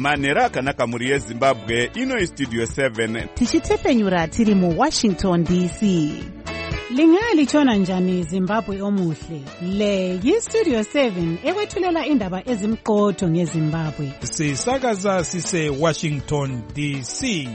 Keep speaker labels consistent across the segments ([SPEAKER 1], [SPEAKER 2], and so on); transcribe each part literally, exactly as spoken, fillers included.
[SPEAKER 1] Manera akanaka muri yeZimbabwe, ino Studio seven.
[SPEAKER 2] Tichitepenyura tiri mu Washington D C.
[SPEAKER 3] Lingali chona njani Zimbabwe omuhle. Le yi Studio seven ekwethulela indaba ezimqotho ngeZimbabwe.
[SPEAKER 4] Sisakaza sise Washington D C.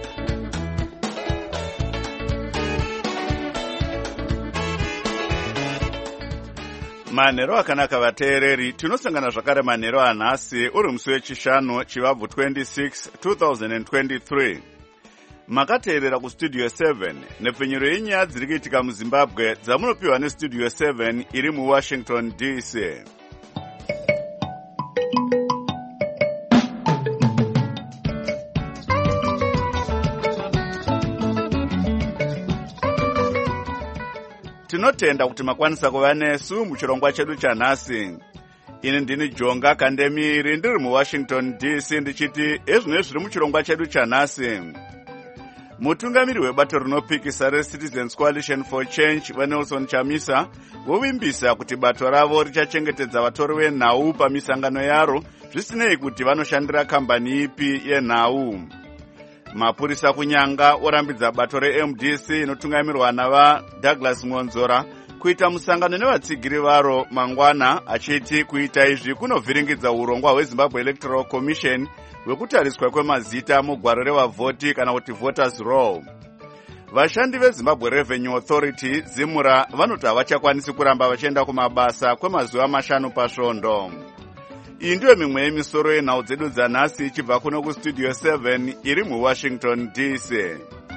[SPEAKER 1] Manero akanaka vateereri, tinosangana zvakare manero anhasi uri musi wechishanu chivabvu twenty-six two thousand twenty-three. Makateerera kuStudio seven nepfenyuro yenyaya dziri kuitika muZimbabwe dzamunopiwa neStudio seven iri muWashington D C. Tinotenda kuti makwanisa kuva nesu muchirongwa chedu chanhasi. Ini ndini Jonga Kandemiri ndiri muWashington D C ndichiti ezvino zviri muchirongwa chedu chanhasi. Mutungamiri webato rinopikisa reCitizens Coalition for Change vaNelson Chamisa vovimbisa kuti bato ravo richachengetedza vatori venhau pamisangano yaro zvisinei kuti vanoshandira kambani ipi yenhau. Mapurisa kunyanga orambidza bato reM D C inotungamirwa navaDouglas Ngonzora kuita musangano nevatsigiri varo mangwana, achiti kuita izvi kunovhiringidza urongwa hweZimbabwe Electoral Commission hwekutariswa kwemazita mugwaro revavhoti kana kuti voters roll. Vashandi veZimbabwe Revenue Authority Zimura vanoti havachakwanisi kuramba vachienda kumabasa kwemazuva mashanu pasvondo. Iyi ndiyo mimwe yemisoro yenhau dzedu dzanhasi ichibva kuno kuStudio seven iri muWashington D C.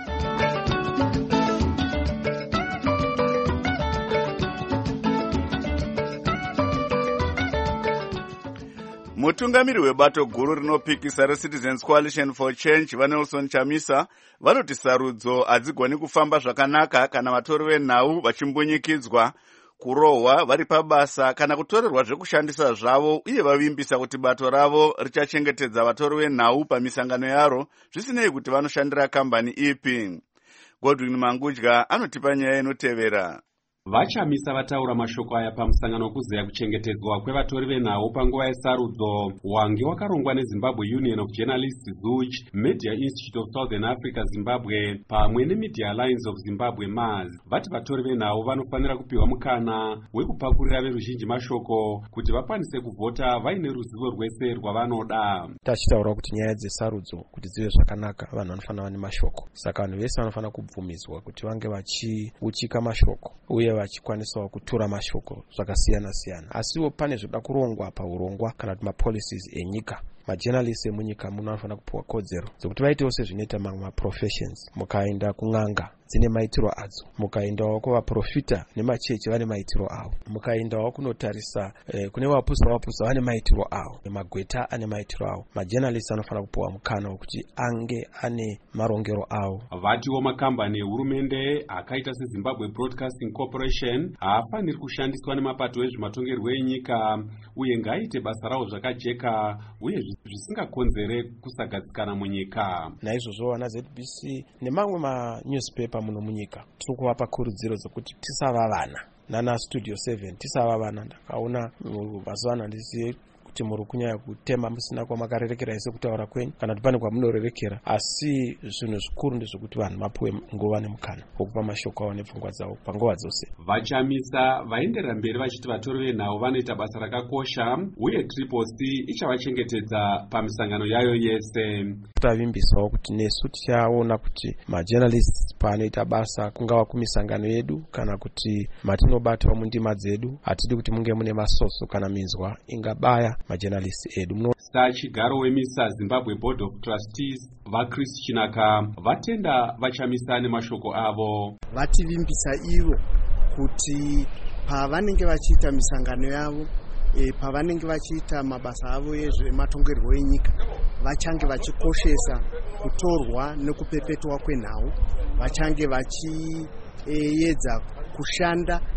[SPEAKER 1] Mutungamiri webato guru rinopikisa reCitizens Coalition for Change vaNelson Chamisa vanoti sarudzo hadzigoni kufamba zvakanaka kana vatori venhau vachimbunyikidzwa, kurohwa vari pabasa kana kutorerwa zvekushandisa zvavo, uye vavimbisa kuti bato ravo richachengetedza vatori venhau pamisangano yaro zvisinei kuti vanoshandira kambani ipi. Godwin Mangudya anotipa nyaya inotevera.
[SPEAKER 5] Vachamisa vataura mashoko aya pamusangano kuzeya kuchengetedzwa kwevatori venhau panguva yesarudzo wange wakarongwa neZimbabwe Union of Journalists Z U Ch, Media Institute of Southern Africa Zimbabwe pamwe neMedia Alliance of Zimbabwe M A Z. Vati vatori venhau vanofanira kupiwa mukana wekupakurira veruzhinji mashoko kuti vakwanise kuvhota vaine ruzivo rwese rwavanoda.
[SPEAKER 6] Tachitaura kuti nyaya dzesarudzo kuti dzive zvakanaka vanhu vanofanira vane mashoko, saka vanhu vese vanofanira kubvumidzwa kuti vange vachiuchika mashoko uye vachikwanisawo kutura mashoko zvakasiyana siyana. Asiwo pane zvoda kurongwa paurongwa kana kuti mapolicies enyika. Majournalists emunyika muno vanofanira kupiwa kodzero dzokuti vaitewo sezvinoita mamwe maprofessions. Mukaenda kun'anga dzine maitiro adzo, mukaendawo kuvaprofita nemachechi vane maitiro avo, mukaendawo kunotarisa eh, kune vapusa vapusa vane maitiro avo, magweta ane maitiro avo. Majournalists anofanira kupiwa mukana wekuti ange ane marongero avo.
[SPEAKER 5] Vatiwo makambani ehurumende akaita seZimbabwe Broadcasting Corporation haafaniri kushandiswa nemapato ezvematongerwo enyika uye ngaaite basa rawo zvakajeka uye zvisingakonzere kusagadzikana munyika.
[SPEAKER 6] Naizvozvo vana Z B C nemamwe manewspaper muno munyika tiri kuvapa kurudziro dzokuti tisava vana. Nana Studio seven tisava vana. Ndakaona mazuva andisiye kuti muri kunyanya kutema musina kwamakarerekera ese kutaura kwenyu kana kuti pane kwamunorerekera, asi zvinhu zvikuru ndezvokuti vanhu vapuwe nguva nemukana wokupa mashoko avo nepfungwa dzavo panguva dzose.
[SPEAKER 5] Vachamisa vaenderera mberi vachiti vatori venhau vanoita basa rakakosha uye Triple C ichavachengetedza pamisangano yayo yese.
[SPEAKER 6] Tavimbisawo kuti nesu tichaona kuti majournalists paanoita basa kungava kumisangano yedu kana kuti matinobata mundima dzedu, hatidi kuti munge mune masoso kana minzwa ingabaya majournalists edu.
[SPEAKER 5] Sachigaro wemisa Zimbabwe Board of Trustees vaChris Chinaka vatenda vachamisa nemashoko avo.
[SPEAKER 7] Vativimbisa ivo kuti pavanenge vachiita misangano yavo, e, pavanenge vachiita mabasa avo ezvematongerwo enyika, vachange vachikoshesa kutorwa nekupepetwa kwenhau, vachange vachiedza kushanda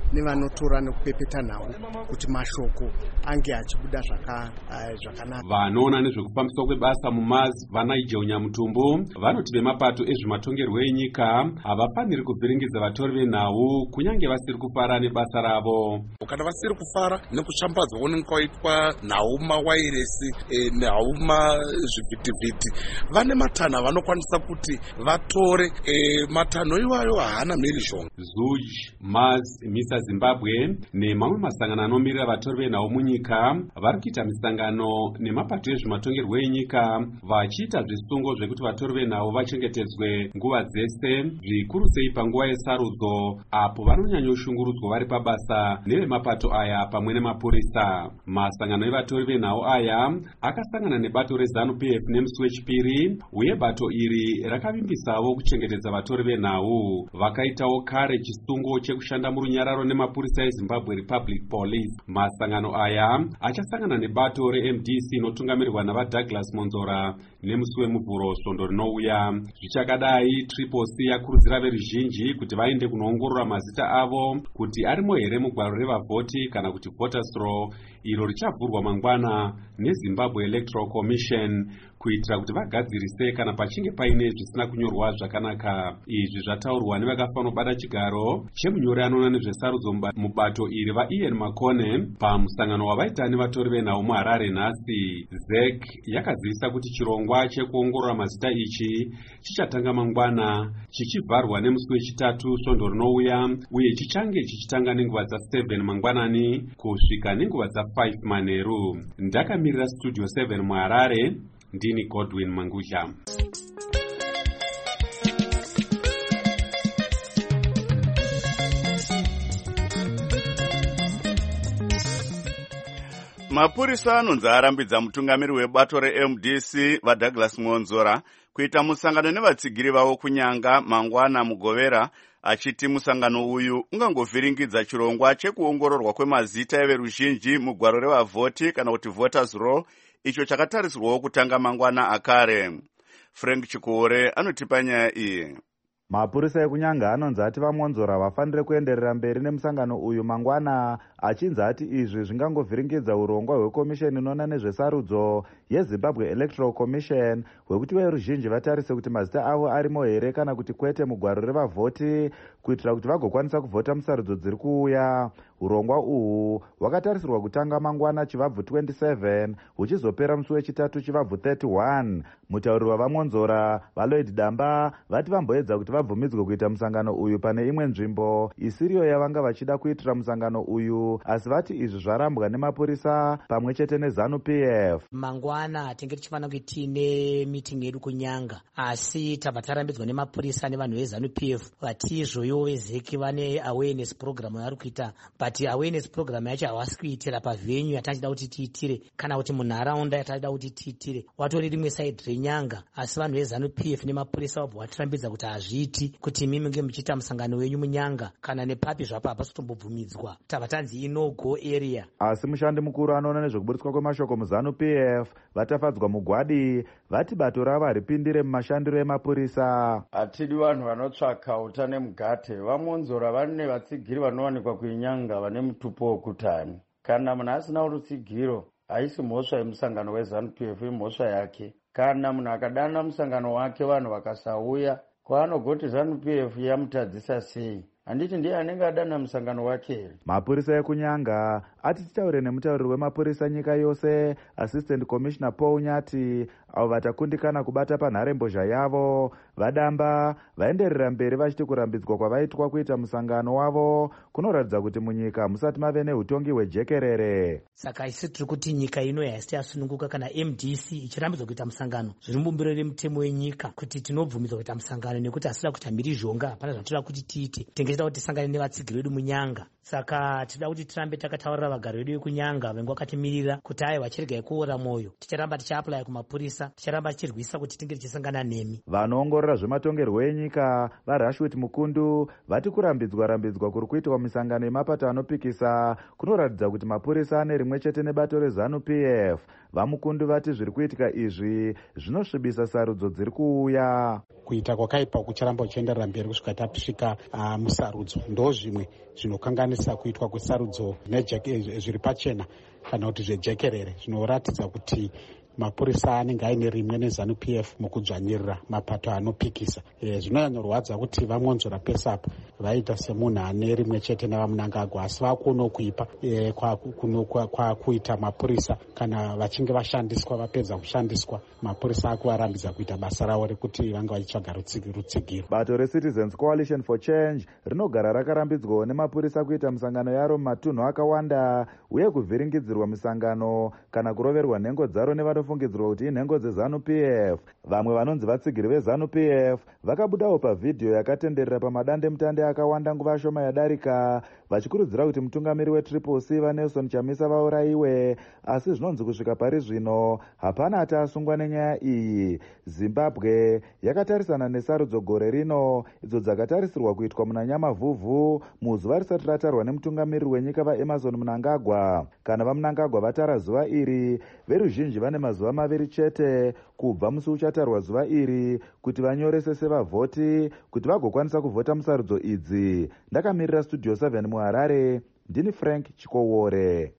[SPEAKER 7] nevanotora nekupepeta nhau kuti mashoko ange achibuda zvakanaka.
[SPEAKER 5] Vanoona nezvekufambiswa kwebasa mumazi vanaijeu Nyamutumbo vanoti vemapato ezvematongerwo enyika havafaniri kuvhiringidza vatori venhau kunyange vasiri kufara nebasa ravo.
[SPEAKER 8] Kana vasiri kufara nekushambadzwa kunenge kwaitwa nhau mawairesi e, nhau mazvivhitivhiti, vane matanho vanokwanisa kuti vatore e, matanho iwayo haana mhirizhonga.
[SPEAKER 5] Zuj, Maz, Misa Zimbabwe nemamwe masangano anomirira vatori venhau munyika vari kuita misangano nemapato ezvematongerwo enyika vachiita zvisungo zvekuti vatori venhau vachengetedzwe nguva dzese, zvikuru sei panguva yesarudzo apo vanonyanyoshungurudzwa vari pabasa nevemapato aya pamwe nemapurisa. Masangano evatori venhau aya akasangana nebato reZANU-P F nemusi wechipiri, uye bato iri rakavimbisawo kuchengetedza vatori venhau. Vakaitawo kare chisungo chekushanda murunyararo nemapurisa eZimbabwe Republic Police. Masangano aya achasangana nebato re-M D C inotungamirirwa navaDouglas Monzora nemusi wemuvhuro svondo rinouya. Zvichakadai, Triple C yakurudzira veruzhinji kuti vaende kunoongorora mazita avo kuti arimo here mugwaro revavhoti kana kuti voters roll, iro richavhurwa mangwana neZimbabwe Electoral Commission kuitira kuti vagadzirise kana pachinge paine zvisina kunyorwa zvakanaka. Izvi zvataurwa nevakafanobata chigaro chemunyori anoona nezvesarudzo mubato iri vaIan Makone pamusangano wavaita nevatori venhau muHarare nhasi. Z E C yakazivisa kuti chirongwa chekuongorora mazita ichi chichatanga mangwana chichivharwa nemusi wechitatu svondo rinouya, uye chichange chichitanga nenguva dza7 mangwanani kusvika nenguva dza5 manheru. Ndakamirira Studio seven muHarare, ndini Godwin Mangudla.
[SPEAKER 1] Mapurisa anonzi arambidza mutungamiri webato re-M D C vaDouglas Monzora kuita musangano nevatsigiri vavo kunyanga mangwana mugovera, achiti musangano uyu ungangovhiringidza chirongwa chekuongororwa kwemazita everuzhinji mugwaro revavhoti kana kuti voters roll, icho chakatarisirwawo kutanga mangwana akare. Frank Chikore anotipa nyaya iyi.
[SPEAKER 9] Mapurisa ekunyanga anonzi ati vaMonzora vafanire kuenderera mberi nemusangano uyu mangwana, achinzi ati izvi zvingangovhiringidza urongwa hwekomisheni inoona nezvesarudzo yeZimbabwe Electoral Commission hwekuti veruzhinji vatarise kuti mazita avo arimo here kana kuti kwete mugwaro revavhoti, kuitira kuti vagokwanisa kuvhota musarudzo dziri kuuya. Urongwa uhu hwakatarisirwa kutanga mangwana chivabvu twenty-seven huchizopera musi wechitatu chivabvu thirty-one. Mutauri wavaMonzora vaLloyd Damba vati vamboedza kuti vabvumidzwe kuita musangano uyu pane imwe nzvimbo isiriyo yavanga vachida kuitira musangano uyu, asi vati izvi zvarambwa nemapurisa pamwe chete neZANU-P F.
[SPEAKER 10] Mangwana tinge tichifanira kuti tiine meeting yedu kunyanga, asi tabva tarambidzwa nemapurisa nevanhu veZANU-P F vati izvoyo vezeki vane awareness program yavari kuita, but awareness program yacho havasi kuitira pavenue yatachida kuti tiitire kana kuti munharaunda yatachida kuti tiitire. Watori rimwe side renyanga, asi vanhu veZANU-P F nemapurisa vabva vatirambidza kuti hazviiti kuti imi munge muchiita musangano wenyu munyanga kana nepapi zvapo hapasi kutombobvumidzwa. Tabva tanzi inogo area.
[SPEAKER 9] Asi mushandi mukuru anoona nezvekuburitswa kwemashoko muZANU-P F vatafadzwa mugwadi vati bato ravo haripindire mumashandiro emapurisa.
[SPEAKER 11] Hatidi vanhu vanotsvaka utane mugate. vaMonzora vane vatsigiri vanowanikwa kuinyanga vane mutupo wokutani. Kana munhu asina rutsigiro haisi mhosva yemusangano weZANU-P F, imhosva yake. Kana munhu akadana musangano wake vanhu vakasauya, kwaanogoti ZANU-P F yamutadzisa sei? Handiti ndiye anenge adana musangano wake here.
[SPEAKER 9] Mapurisa ekunyanga ati titaure nemutauriri wemapurisa nyika yose Assistant Commissioner Paul Nyati, avo vatakundikana kubata panharembozha yavo. Vadamba vaenderera mberi vachiti kurambidzwa kwavaitwa kuita musangano wavo kunoratidza kuti munyika musati mave neutongi hwejekerere.
[SPEAKER 10] Saka isi tiri kuti nyika ino haisati yasununguka kana M D C ichirambidzwa kuita musangano. Zviri mubumbiro remutemo wenyika kuti tinobvumidzwa kuita musangano nekuti asida kuita mhirizhonga, hapana zvatoda kuti tiite. Tengechida kuti tisangane nevatsigiri vedu munyanga. Saka tida kuti tirambe takataurira vagari vedu vekunyanga vengu vakatimirira kuti aiwa vachiregai kuora mwoyo. Ticharamba tichiaplaya kumapurisa, ticharamba tichirwisa kuti tinge tichisangana nemi.
[SPEAKER 9] Vanoongorora zvematongerwo enyika vaRashwit Mukundu vati kurambidzwa rambidzwa kuri kuitwa misangano yemapato anopikisa kunoratidza kuti mapurisa ane rimwe chete nebato reZANU-P F. VaMukundu vati zviri kuitika izvi zvinosvibisa sarudzo dziri kuuya.
[SPEAKER 12] Kuita kwakaipa kucharamba uchienderera mberi kusvika tasvika uh, musarudzo ndo zvimwe zvinokanganisa mapurisa kuitwa kwesarudzo zviri pachena kana kuti zvejekerere zvinoratidza kuti mapurisa anenge aine rimwe nezanu P F mukudzvanyirira mapato anopikisa. E, zvinonyanyorwadza kuti vamwonzora pesapa vaita semunhu ane rimwe chete navamunangagwa asi vakuonawo kuipa e, kwa, kwa, kwa kuita mapurisa kana vachinge vashandiswa vapedza kushandiswa mapurisa akuvarambidza kuita basa ravo rekuti vange vachitsvaga rutsigiro.
[SPEAKER 9] Bato reCitizens Coalition for Change rinogara rakarambidzwawo nemapurisa kuita misangano yaro mumatunhu akawanda uye kuvhiringidzirwa misangano kana kuroverwa nhengo dzaro nevanofungidzirwa kuti inhengo dzezanu P F. Vamwe vanonzi vatsigiri vezanu P F vakabudawo pavhidhiyo yakatenderera pamadandemutande akawanda nguva shoma yadarika vachikurudzira kuti mutungamiri weTriple C vaNelson Chamisa vaurayiwe, asi zvinonzi kusvika pari zvino hapana ati asungwa nenyaya iyi. Zimbabwe yakatarisana nesarudzo gore rino idzo dzakatarisirwa kuitwa muna Nyamavhuvhu muzuva risati ratarwa nemutungamiri wenyika vaEmerson Mnangagwa. Kana vaMnangagwa vatara zuva iri, veruzhinji vane mazuva maviri chete kubva musi uchatarwa zuva iri kuti vanyorese sevavhoti kuti vagokwanisa kuvhota musarudzo idzi. Ndakamirira Studio seven muHarare, ndini Frank Chikowore.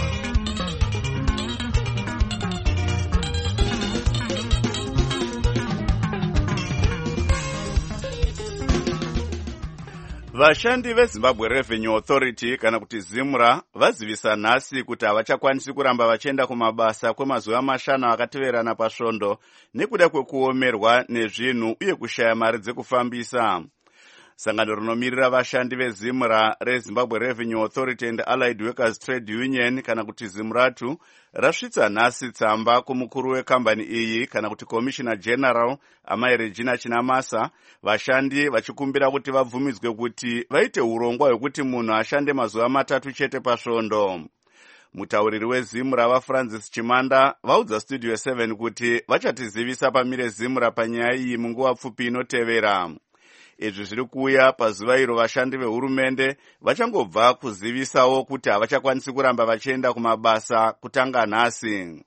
[SPEAKER 1] Vashandi veZimbabwe Revenue Authority kana kuti ZIMRA vazivisa nhasi kuti havachakwanisi kuramba vachienda kumabasa kwemazuva mashanu akateverana pasvondo nekuda kwekuomerwa nezvinhu uye kushaya mari dzekufambisa. Sangano rinomirira vashandi veZIMRA reZimbabwe Revenue Authority and Allied Workers Trade Union kana kuti ZIMRATU rasvitsa nhasi tsamba kumukuru wekambani iyi kana kuti Commissioner General Amai Regina Chinamasa, vashandi vachikumbira kuti vabvumidzwe kuti vaite urongwa hwekuti munhu ashande mazuva matatu chete pasvondo. Mutauriri weZIMRA vaFrancis Chimanda vaudza Studio seven kuti vachatizivisa pamire ZIMRA panyaya iyi munguva pfupi inotevera. Izvi zviri kuuya pazuva iro vashandi vehurumende vachangobva kuzivisawo kuti havachakwanisi kuramba vachienda kumabasa kutanga nhasi.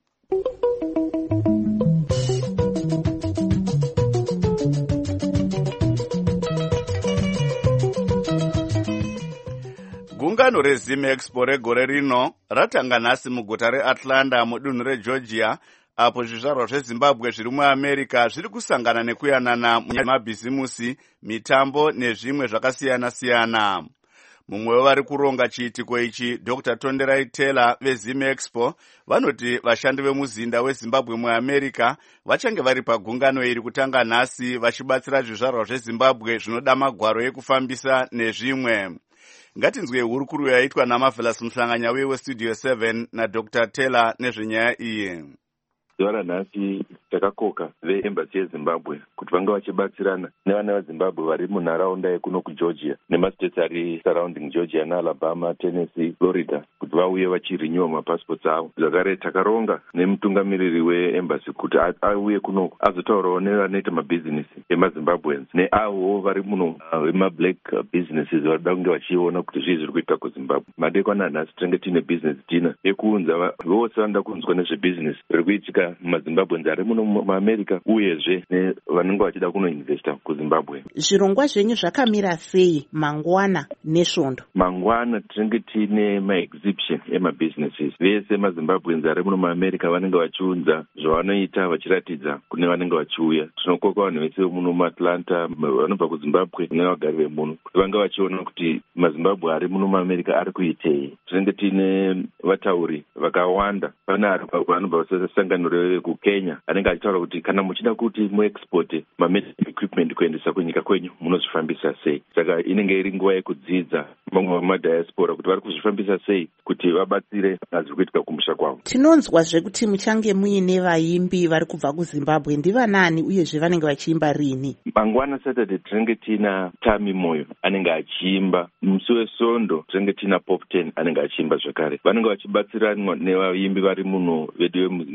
[SPEAKER 1] Gungano reZim Expo regore rino ratanga nhasi muguta reAtlanta mudunhu reGeorgia, apo zvizvarwa zveZimbabwe zviri muAmerica zviri kusangana nekuyanana mumabhizimusi, mitambo nezvimwe zvakasiyana-siyana. Mumwe wevari kuronga chiitiko ichi, Doctor Tonderai Taylor veZim Expo, vanoti vashandi vemuzinda weZimbabwe muAmerica vachange vari pagungano iri kutanga nhasi vachibatsira zvizvarwa zveZimbabwe zvinoda magwaro ekufambisa nezvimwe. Ngatinzwe hurukuru yaitwa naMarvelous Muhlanganya weStudio seven naDoctor Taylor nezvenyaya iyi.
[SPEAKER 13] Zuva ranhasi takakoka veembassy yeZimbabwe kuti vange vachibatsirana nevana veZimbabwe vari munharaunda yekuno kuGeorgia nemastates ari surrounding Georgia naAlabama, Tennessee, Florida kuti vauye vachirenewa mapassports avo. Zvakare takaronga nemutungamiriri weembassy kuti auye kuno azotaurawo nevanoita mabhizinesi emaZimbabweans neavo vari muno vemablack businesses varida kunge vachiona kuti zvii zviri kuitika kuZimbabwe. Madekwana nhasi tinenge tiine business dinner yekuunza vose vanoda kunzwa nezvebusiness riri kuitika maZimbabweans ari muno muAmerica uyezve nevanenge vachida kunoinvesta kuZimbabwe.
[SPEAKER 2] Zvirongwa zvenyu zvakamira sei mangwana nesvondo?
[SPEAKER 13] Mangwana tinenge tiine maexhibition emabusinesses. Vese maZimbabweans ari muno muAmerica vanenge vachiunza zvavanoita vachiratidza kune vanenge vachiuya. Tinokoka vanhu vese muno muAtlanta vanobva kuZimbabwe nevagari vemuno kuti vange vachiona kuti maZimbabwe ari muno muAmerica ari kuitei. Tinenge tiine vatauri vakawanda. Pane vanobva kusangano kuKenya anenge achitaura kuti kana muchida kuti muexporte mamedical equipment kuendesa kunyika kwenyu munozvifambisa sei. Saka inenge iri nguva yekudzidza mamwe vamadiaspora kuti vari kuzvifambisa sei kuti vabatsire zviri kuitika kumusha kwavo.
[SPEAKER 2] Tinonzwazve kuti muchange muine vaimbi vari kubva kuZimbabwe. Ndivanani uyezve vanenge vachiimba rini? Mangwana
[SPEAKER 13] Saturday tinenge tina Tami Moyo anenge achiimba. Musi weSondo tinenge tina Pop ten anenge achiimba zvakare. Vanenge vachibatsiranwa nevaimbi vari muno vedu vemuZimbabwe.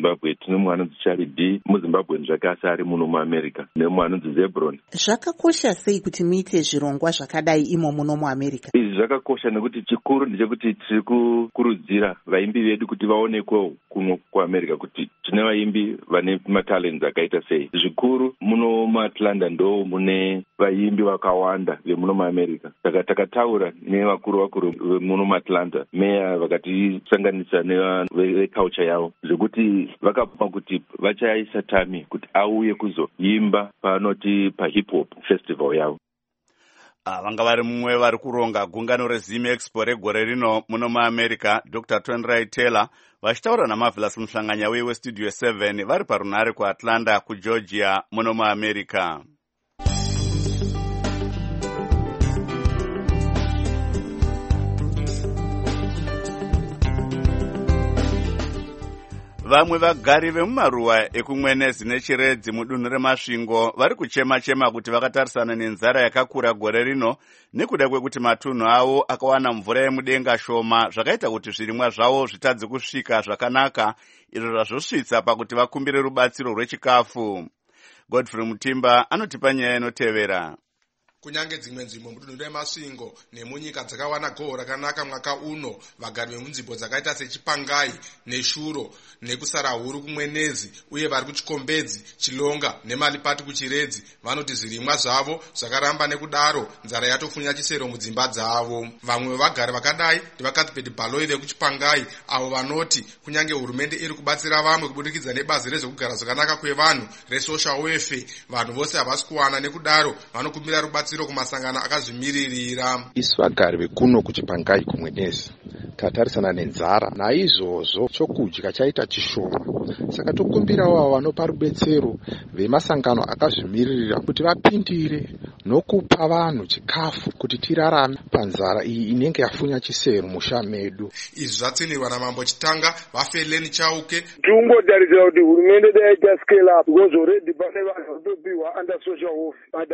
[SPEAKER 13] tine mumwe anonzi Charlie D muzimbabwe zvake asi ari muno muamerica nemumwe anonzi Zebron.
[SPEAKER 2] Zvakakosha sei kuti muite zvirongwa zvakadai imo muno muamerica?
[SPEAKER 13] Izvi zvakakosha nekuti chikuru ndechekuti tiri kukurudzira vaimbi vedu kuti vaonekwewo kuno kuamerica kuti tine vaimbi vane matalents akaita sei. Zvikuru muno muAtlanta ndo mune vaimbi vakawanda vemuno muamerica, saka takataura nevakuru vakuru vemuno muAtlanta meya vakatisanganisa neveculture yavo zvekuti vakapuma kuti vachaisa Tami kuti auye kuzoimba panoti pahip hop festival yavo.
[SPEAKER 1] Vanga vari mumwe vari kuronga gungano reZim Expo regore rino muno muAmerica, Doctor Tonrai Taylor, vachitaura naMarvelous Muhlanganya weStudio seven vari parunare kuAtlanta kuGeorgia muno muAmerica. Vamwe vagari vemumaruwa ekumwenezi nechiredzi mudunhu remasvingo vari kuchema-chema kuti vakatarisana nenzara yakakura gore rino nekuda kwekuti matunhu avo akawana mvura yemudenga shoma zvakaita kuti zvirimwa zvavo zvitadze kusvika zvakanaka, izvo zvazvosvitsa pakuti vakumbire rubatsiro rwechikafu. Godfrey Mutimba anotipa nyaya inotevera.
[SPEAKER 14] Kunyange dzimwe nzvimbo mudunhu remasvingo nemunyika dzakawana goho rakanaka mwaka uno, vagari vemunzvimbo dzakaita seChipangai neShuro nekusarahuru kumwenezi uye vari kuchikombedzi, Chilonga neMalipati kuchiredzi vanoti zvirimwa zvavo zvakaramba, nekudaro nzara yatofunya chisero mudzimba dzavo. Vamwe vevagari vakadai ndevakatipeti Bhaloi vekuChipangai, avo vanoti kunyange hurumende iri kubatsira vamwe kubudikidza nebazi rezvekugara zvakanaka kwevanhu resocial welfare, vanhu vose havasi kuwana, nekudaro vanokumbira rubatsiro kumasangano akazvimiririra.
[SPEAKER 15] Isu vagari vekuno kuChipangai kumwenezi tatarisana nenzara, naizvozvo chokudya chaita chishoma, saka tokumbirawo vanopa rubetsero vemasangano akazvimiririra kuti vapindire nokupa vanhu chikafu kuti tirarame panzara iyi inenge yafunya chisero musha medu.
[SPEAKER 14] Izvi zvatsinirwa naMambo Chitanga vaFeleni Chauke.
[SPEAKER 16] Tingotarisira kuti hurumende daita scale up because already pane vanhu vatopiwa under social welfare, but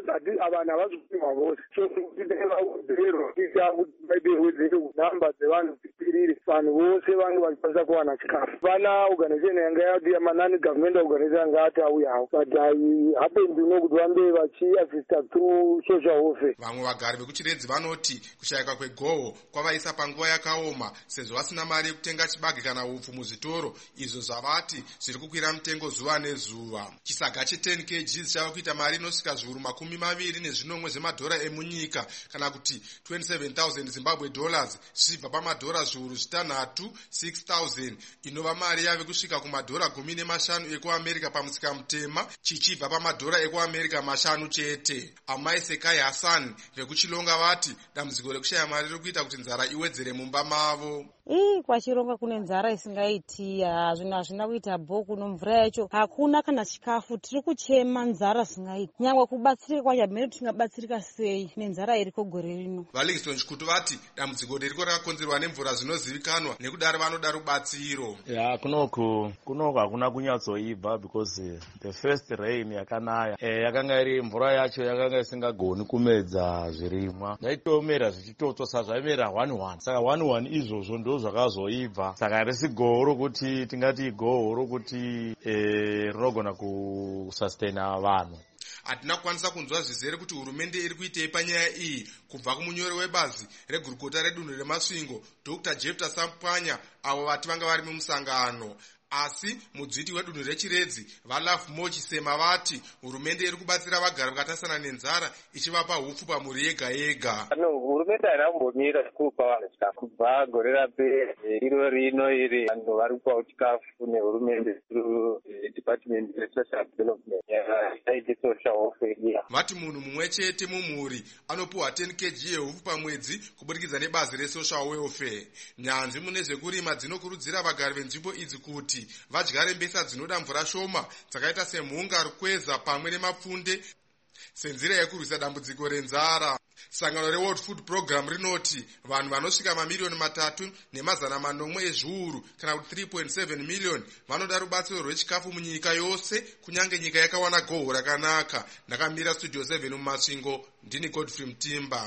[SPEAKER 16] vanhu havasi kupiwa vose, so kuti vaodzerwa kuita kuti vaite wedzere kunamba dzevanhu dzipirire, vanhu vose vange vachikwanisa kuwana chikafu. Pana organization yanga yati yamanani government organization yanga ati auyawo, but happened no kuti vambe vachiassista through social welfare.
[SPEAKER 14] Vamwe vagari vekuchiredzi vanoti kushayika kwegoho kwavaisa panguva yakaoma sezvo vasina mari yekutenga chibage kana upfu muzvitoro, izvo zvavati zviri kukwira mutengo zuva nezuva. Chisaga che10 kg chava kuita mari inosvika zviuru makumi maviri nezvinomwe zvemadhora emunyika, kana kuti twenty-seven thousand Zimbabwe dollars, zvichibva pamadhora zviuru zvitanhatu six thousand, inova mari yave kusvika kumadhora gumi nemashanu ekuAmerica pamusika mutema, chichibva pamadhora ekuAmerica mashanu chete. Amai Sekai Hassan vekuChilonga vati dambudziko rekushaya mari riri kuita kuti nzara iwedzere mumba mavo.
[SPEAKER 17] Ii kwaChilonga kune nzara isingaiti, hazvina hazvina kuita bhuku nomvura yacho hakuna kana chikafu, tiri kuchema nzara isingaiti. Nyangwe kubatsirika kwacho hamene tingabatsirika sei nenzara iriko gore rino.
[SPEAKER 14] vaLivingstone Chikutu vati dambudziko ririko rakakonzerwa nemvura zvinozivikanwa, nekudaro vanoda rubatsiro.
[SPEAKER 18] Ya kunoku kunoku hakuna kunyatsoibva because the first rain yakanaya eh yakanga iri mvura yacho yakanga isingagoni kumedza zvirimwa, zvaitomera zvichitotsa zvaimera one one, saka one one izvozvo ndo zvakazoibva, saka risi goho rokuti tingati goho rokuti eh rinogona kusustaina vanhu.
[SPEAKER 14] Hatina kukwanisa kunzwa zvizere kuti hurumende iri kuitei panyaya iyi kubva kumunyori webazi regurukota redunhu remasvingo Doctor Jefta Sampwanya, avo vati vanga vari mumusangano. Asi mudziti wedunhu rechiredzi vaLove More Chisema vati hurumende iri kubatsira vagari vakatasana nenzara ichivapa hupfu pamhuri yega yega.
[SPEAKER 19] No, hurumende haina kumbomira kupa vanhu chikafu kubva gore rapera iro rino iri vanhu vari kupawo chikafu nehurumende through department resocial development yaite social welfare.
[SPEAKER 14] Vati munhu mumwe chete mumhuri anopiwa ten kg yehupfu pamwedzi kubudikidza nebazi resocial welfare. Nyanzvi mune zvekurima dzinokurudzira vagari venzvimbo idzi kuti vadyare mbesa dzinoda mvura shoma dzakaita semhunga, rukweza pamwe nemapfunde senzira yekurwisa dambudziko renzara. Sangano reWorld Food Program rinoti vanhu vanosvika mamiliyoni matatu nemazana manomwe ezviuru kana kuti three point seven million vanoda rubatsiro rwechikafu munyika yose, kunyange nyika yakawana goho rakanaka. Ndakamira Studio seven mumasvingo, ndini Godfrey Mutimba.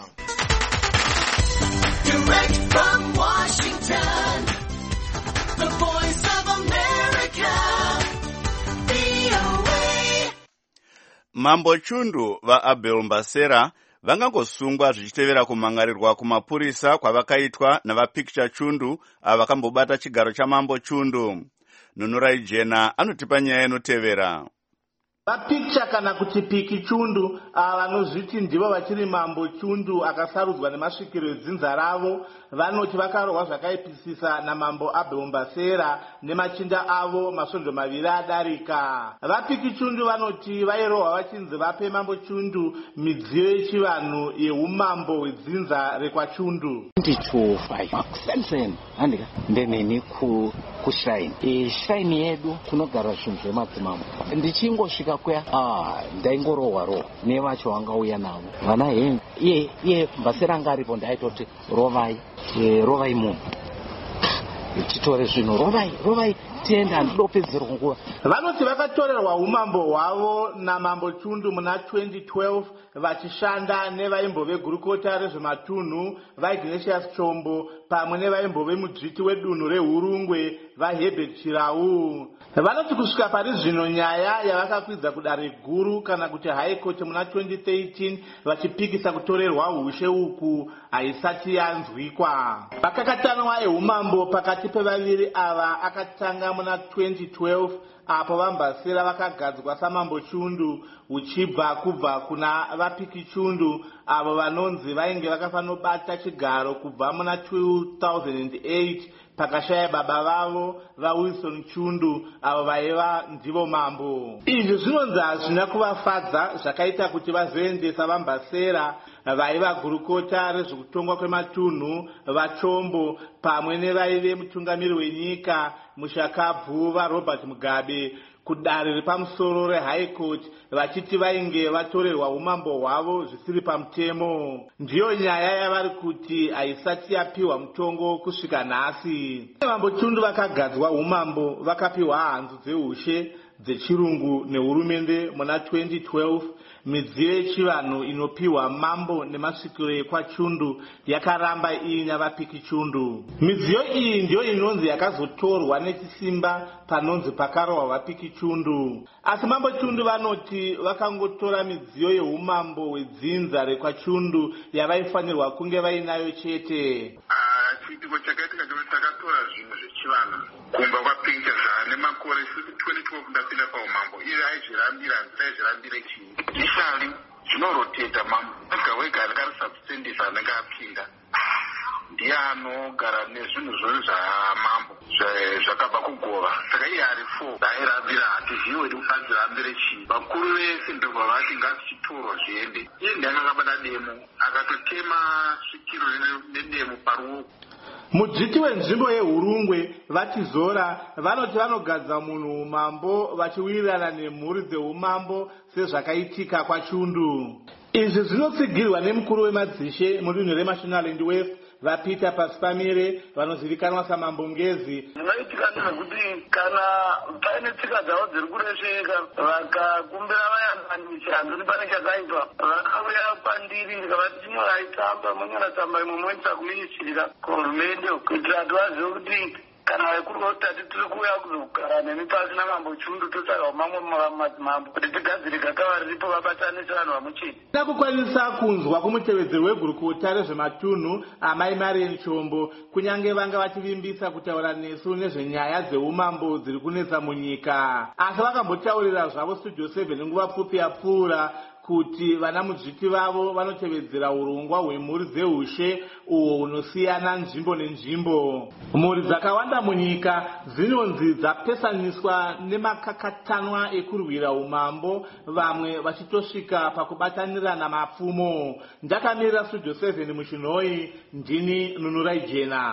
[SPEAKER 20] Direct from Washington, the voice of America.
[SPEAKER 1] Mambo Chundu vaAbel Mbasera vangangosungwa zvichitevera kumhangarirwa kumapurisa kwavakaitwa navapicture Chundu ava vakambobata chigaro chaMambo Chundu. Nunurai Jena anotipa nyaya inotevera.
[SPEAKER 20] Vapicture kana kuti Piki Chundu vanozviti ndivo vachiri Mambo Chundu akasarudzwa nemasvikiro edzinza ravo vanoti vakarohwa zvakaipisisa naMambo Abel Mbasera nemachinda avo masvondo maviri adarika. VaPiki Chundu vanoti vairohwa vachinzi vape Mambo Chundu midziyo yechivanhu yeumambo hwedzinza rekwaChundu.
[SPEAKER 21] ndichofai handika ndeneni kushrine shrine yedu kunogara zvinhu zvemadzimambo. Ndichingosvika kuya ah ndaingorohwa rohwa nevacho vangauya navo vana hengu iye iye Mbasera anga aripo ndaitoti rovai rovai munhu tichitore zvinhu rovai rovai tiende handidopedzerwa nguva.
[SPEAKER 20] Vanoti vakatorerwa umambo hwavo naMambo Chundu muna twenty twelve vachishanda nevaimbove gurukota rezvematunhu vaIgnatius Chombo pamwe nevaimbove mudzviti wedunhu reHurungwe vaHerbert Chirau. Vanoti kusvika pari zvino nyaya yavakakwidza kudare guru kana kuti high court muna twenty thirteen vachipikisa kutorerwa ushe uku haisati yanzwikwa. Makakatanwa eumambo pakati pevaviri ava akatanga muna twenty twelve apo vaMbasera vakagadzwa saMambo Chundu uchibva kubva kuna vaPiki Chundu avo vanonzi vainge vakafanobata chigaro kubva muna two thousand eight pakashaya baba vavo vaWilson Chundu avo vaiva ndivo mambo. Izvi zvinonzi hazvina kuvafadza zvakaita kuti vazoendesa vaMbasera vaiva gurukota rezvekutongwa kwematunhu vaChombo pamwe nevaive mutungamiri wenyika Mushakabvu vaRobert Mugabe kudare repamusoro reHigh Court vachiti vainge vatorerwa umambo hwavo zvisiri pamutemo. Ndiyo nyaya yavari kuti haisati yapiwa mutongo kusvika nhasi. Mambo Chundu vakagadzwa umambo vakapiwa hanzu dzeushe dzechirungu nehurumende muna twenty twelve. Midziyo yechivanhu inopiwa mambo nemasvikiro ekwaChundu yakaramba iina vaPiki Chundu. Midziyo iyi ndiyo inonzi yakazotorwa nechisimba panonzi pakarohwa vaPiki Chundu. Asi Mambo Chundu vanoti vakangotora midziyo yeumambo hwedzinza rekwaChundu yavaifanirwa kunge vainayo chete.
[SPEAKER 22] Chiitiko chakaitika chekuti takatora zvinhu zvechivanhu kumba kwaPicture zvane makore twenty twelve ndapinda paumambo iye aizvirambira handitaizvirambire chii ishali zvinoroteta mambo wega wega anenge ari substandis anenge apinda ndiye anogara nezvinhu zvori zvamambo zvakabva kugova saka iye ari four airambira hatizivi wedi adzirambire chii. Vakuru vese ndobva vati ngazvichitorwa zviende. Iye ndiye akabata demo akatotema svikiro nedemo paruoko.
[SPEAKER 20] Mudzviti wenzvimbo yeHurungwe vaTizora vanoti vanogadza munhu umambo vachiwirirana nemhuri dzeumambo sezvakaitika kwaChundu. Izvi zvinotsigirwa nemukuru wemadzishe mudunhu reMashonaland West vaPeter Pasipamire vanozivikanwa saMambo Ngezi.
[SPEAKER 22] Zvinoitika ndezvekuti kana paine tsika dzavo dziri kuresheka vakakumbira vayanganisha handoni pane chakaitwa vakauya pandiri ndikavati tinyora tsamba monyora tsamba imwe moisa kuministirira kuhurumende kuitira kuti vazive kuti kana vaikurwa kuti tati tiri kuuya kuzogara nemi pasi naMambo Chundu totsvaga mamwe madzimambo kuti tigadzire gakava riripo vabatanise vanhu vamuchini.
[SPEAKER 20] Takukwanisa kunzwa kumutevedzeri wegurukota rezvematunhu amai Marian Chombo kunyange vanga vachivimbisa kutaura nesu nezvenyaya dzeumambo dziri kunetsa munyika. Asi vakambotaurira zvavo Studio seven nguva pfupi yapfuura kuti vana mudzviti vavo vanotevedzera urongwa hwemhuri dzeushe uho hunosiyana nzvimbo nenzvimbo. Mhuri dzakawanda munyika dzinonzi dzapesaniswa nemakakatanwa ekurwira umambo vamwe vachitosvika pakubatanirana mapfumo. Ndakamirira Studio seven muchinhoi ndini Nunurai Jena.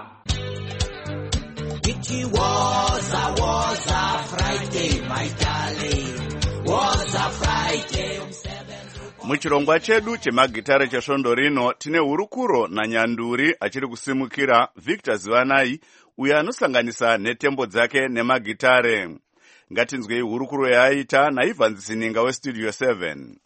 [SPEAKER 23] It was a was a Friday my darling was a Friday.
[SPEAKER 1] Muchirongwa chedu chemagitare chesvondo rino tine Hurukuro naNyanduri achiri kusimukira Victor Zivanai uyo anosanganisa netembo dzake nemagitare. Ngatinzwei Hurukuro yaaita naIvan Zininga weStudio seven.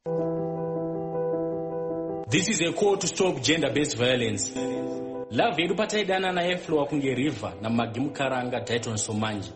[SPEAKER 24] This is a call to stop gender-based violence. Love yedu pataidana naye Flowa kunge River na Magimukaranga Dayton Somanji.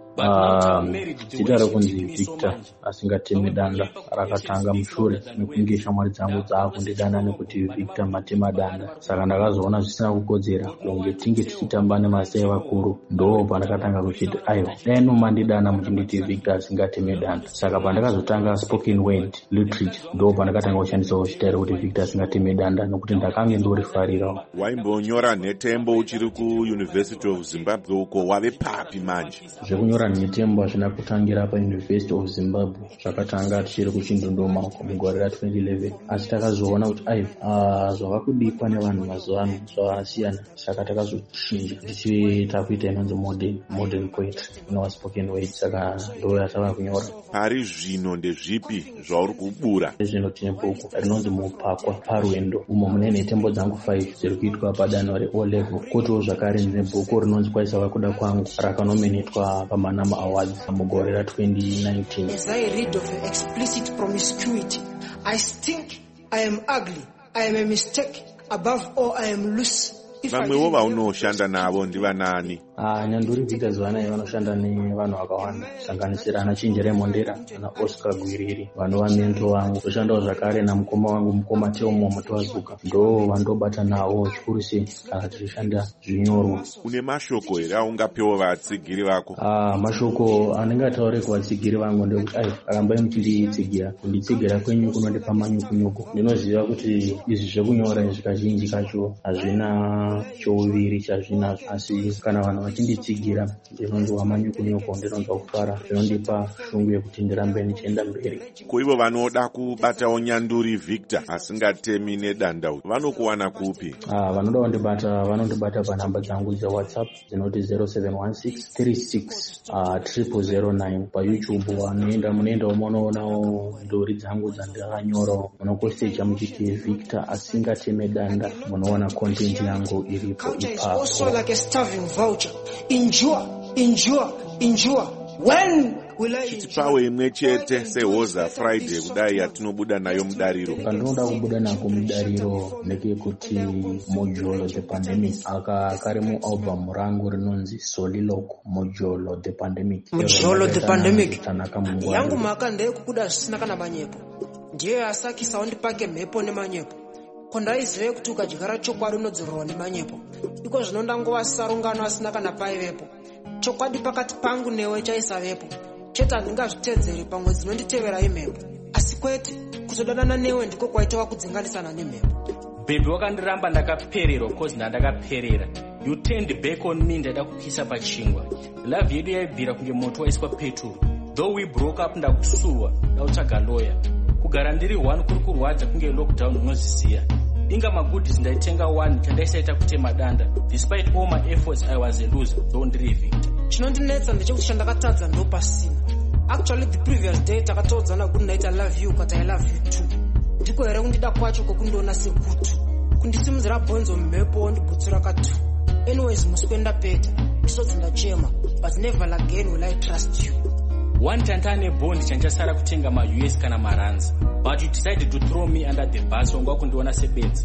[SPEAKER 3] zita rekunzi Victor asingatemi danda rakatanga mushure mekunge shamwari dzangu dzaakundidana nekuti Victor matema danda. Saka ndakazoona zvisina kukodzera kunge tinge tichitamba nemasai vakuru, ndo pandakatanga kuchiti aiwa dai nomandidana muchinditi Victor asingatemi danda. Saka pandakazotanga spoken word literature ndo pandakatanga kushandisawo zita rekuti Victor asingatemi danda nokuti ndakange ndorifarirawo.
[SPEAKER 4] Waimbonyora nhetembo uchiri kuUniversity of Zimbabwe uko, wave papi manje?
[SPEAKER 3] Zvekunyora nhetembo hazvina kutangira paUniversity of Zimbabwe, zvakatanga tichiri kuchindundoma uko mugore ra twenty eleven, asi takazoona kuti aiwa zvavakudikwa nevanhu mazuva ano zvasiyana. Saka takazochinja tichiita kuita inonzi modern modern poetry inova spoken word. Saka ndo yatava kunyora.
[SPEAKER 4] Pari zvino ndezvipi zvauri kubura?
[SPEAKER 3] Zvino tine bhuku rinonzi Mupakwa Parwendo, umo mune nhetembo dzangu five dziri kuitwa padanho re-O level. Kotiwo zvakare ndine bhuku rinonzi Kwaisava kuda kwangu rakanominitwa paManama Awards mugore ra twenty nineteen.
[SPEAKER 6] As I read of explicit promiscuity, I stink, I am ugly, I am a mistake, above all I am loose.
[SPEAKER 4] Vamwewo vaunoshanda navo ndivanani?
[SPEAKER 3] Ah, Nyanduri Victor Zvanai vanoshanda nevanhu vakawanda, kusanganisira ana Chinjere Mondera, ana Oscar Gwiriri, vanova mento wangu. Toshandawo zvakare namukoma wangu mukoma Teomo Mutwazuka, ndo vandobata nawo zvikuru sei kana tichishanda zvinyorwa.
[SPEAKER 4] Une mashoko here aungapewo vatsigiri vako?
[SPEAKER 3] Ah, mashoko andingataure kuvatsigiri vangu ndekuti ai arambai muchinditsigira, kunditsigira kwenyu kunondipa manyukunyuku. Ndinoziva kuti izvi zvekunyora izvi kazhinji kacho hazvina chouviri chazvinazvo, asi kana vanhu vachinditsigira ndinonzwa manyukunyuku, ndinonzwa kufara, zvinondipa shungu yekuti ndirambe nichienda mberi.
[SPEAKER 4] Kuivo vanoda kubatawo Nyanduri Victor asingatemi nedanda vanokuwana kupi?
[SPEAKER 3] Ah, vanoda kundibata vanondibata panhamba dzangu dzeWhatsApp dzinoti zero seven one six three six triple zero nine. PaYouTube vanoenda munoendawo munoonawo ndori dzangu dzandakanyorawo, munokosecha muchiti Victor asingatemi danda, munoona content yangu iripo ipapo.
[SPEAKER 6] Also like a starving vulture. Endure, endure, endure. When will I
[SPEAKER 4] chitipawe imwe chete sehoza Friday kudai yatinobuda nayo mudariro?
[SPEAKER 3] Pandinoda kubuda nako mudariro ndekekuti Mojolo the Pandemic aka kari mualbum rangu rinonzi Soliloquy, Mojolo the Pandemic.
[SPEAKER 6] Mojolo the Pandemic yangu maka ndeyekukuda zvisina kana manyepo, ndiyo yasakisa wandipake mhepo nemanyepo. Kondaizive kuti ukadyara chokwadi unodzororwa nemanyepo, iko zvino ndangova sarungano asina kana paivepo. Chokwadi pakati pangu newe chaisavepo, chete handingazvitedzeri pamwe dzinonditevera imhepo, asi kwete kuzodanana newe ndiko kwaitova kudzinganisana nemhepo.
[SPEAKER 24] Baby wakandiramba ndakapererwa cause ndandakaperera. You turned back on me ndada kukisa pachingwa. Love yedu yaibvira kunge moto waiswa petrol. Though we broke up ndakusuwa ndautsvaga lawyer. Kugara ndiri one kuri kurwadza kunge lockdown unoziziya. Inga magoodies ndaitenga one chandaisaita kutema danda. Despite all my efforts I was a loser. Don't leave it.
[SPEAKER 6] Chinondinetsa ndechekuti chandakatadza ndo pasina. Actually the previous day takatodzana good night I love you but I love you too. Ndiko here kundida kwacho kokundiona sekutu. Kundisimudzira bhonzo mhepo ndibutsura katu. Anyways musikwenda peta. Isodzi ndachema but never again will I trust you.
[SPEAKER 24] One tantane bond chanjasara kutenga ma U S kana maranza. But you decided to throw me under the bus wangwa kundiona sebenza.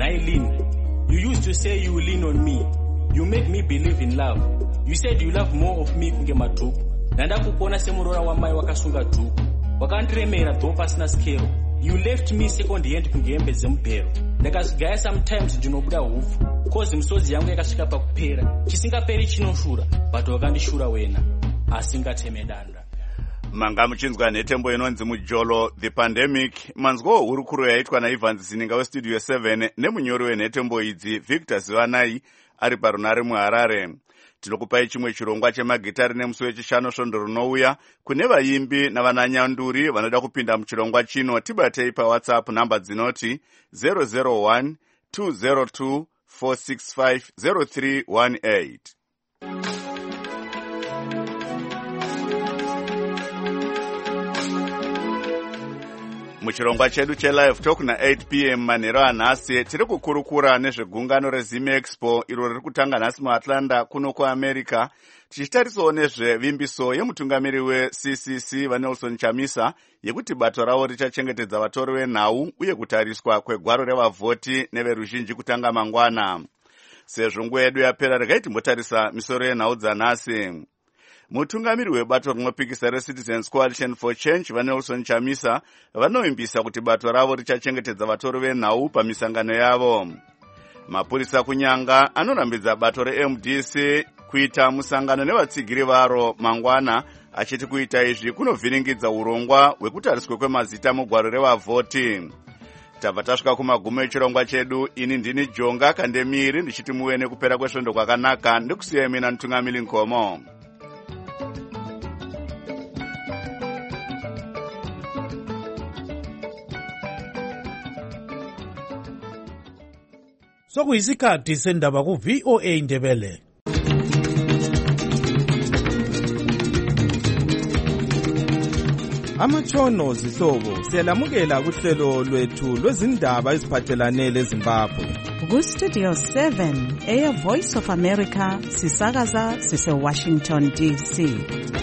[SPEAKER 24] Nailin, you used to say you will lean on me. You made me believe in love. You said you love more of me kunge madhuku. Nanda kukuona semurora wamai wakasunga dhuku. Wakandiremera dho pasina skero. You left me second hand kunge hembe dzemupero. Ndakazigaya sometimes ndinobuda hufu. Cause misodzi yangu yakasvika pakupera. Chisingaperi chinoshura, but wakandishura wena. Asingateme danda.
[SPEAKER 1] Manga muchinzwa nhetembo inonzi Mojolo the Pandemic. Manzwo hurukuro yaitwa naIvans Zininga westudio seven nemunyori wenhetembo idzi Victor Zvanai ari parunare muHarare. Tinokupai chimwe chirongwa chemagitari nemusi wechishanu svondo runouya. Kune vaimbi navananyanduri vanoda kupinda muchirongwa chino, tibatei paWhatsApp namba dzinoti zero zero one two zero two four six five zero three one eight. Muchirongwa chedu chelive talk na eight p m manhero anhasi tiri kukurukura nezvegungano reZim Expo iro riri kutanga nhasi muAtlanta kuno kuAmerica, tichitarisawo nezvevimbiso yemutungamiri weC C C vaNelson Chamisa yekuti bato ravo richachengetedza vatori venhau uye kutariswa kwegwaro revavhoti neveruzhinji kutanga mangwana. Sezvo nguva yedu yapera regai timbotarisa misoro yenhau dzanhasi. mutungamiri webato rinopikisa reCitizens Coalition for Change vaNelson Chamisa vanoimbisa kuti bato ravo richachengetedza vatori venhau pamisangano yavo. Mapurisa kunyanga anorambidza bato reM D C kuita musangano nevatsigiri varo mangwana, achiti kuita izvi kunovhiringidza urongwa hwekutariswa kwemazita mugwaro revavhoti. Tabva tasvika kumagumo echirongwa chedu. Ini ndini Jonga Kandemiri ndichiti muve nekupera kwesvondo kwakanaka. Ndikusiyai mina Mutungamiri Nkomo.
[SPEAKER 5] Sokuyisikhathi sendaba ku V O A Ndebele.
[SPEAKER 7] Amatshono zihlobo siyalamukela kuhlelo lwethu lwezindaba eziphathelane leZimbabwe.
[SPEAKER 8] Ku Studio seven, Air Voice of America, sisakaza sise Washington D C.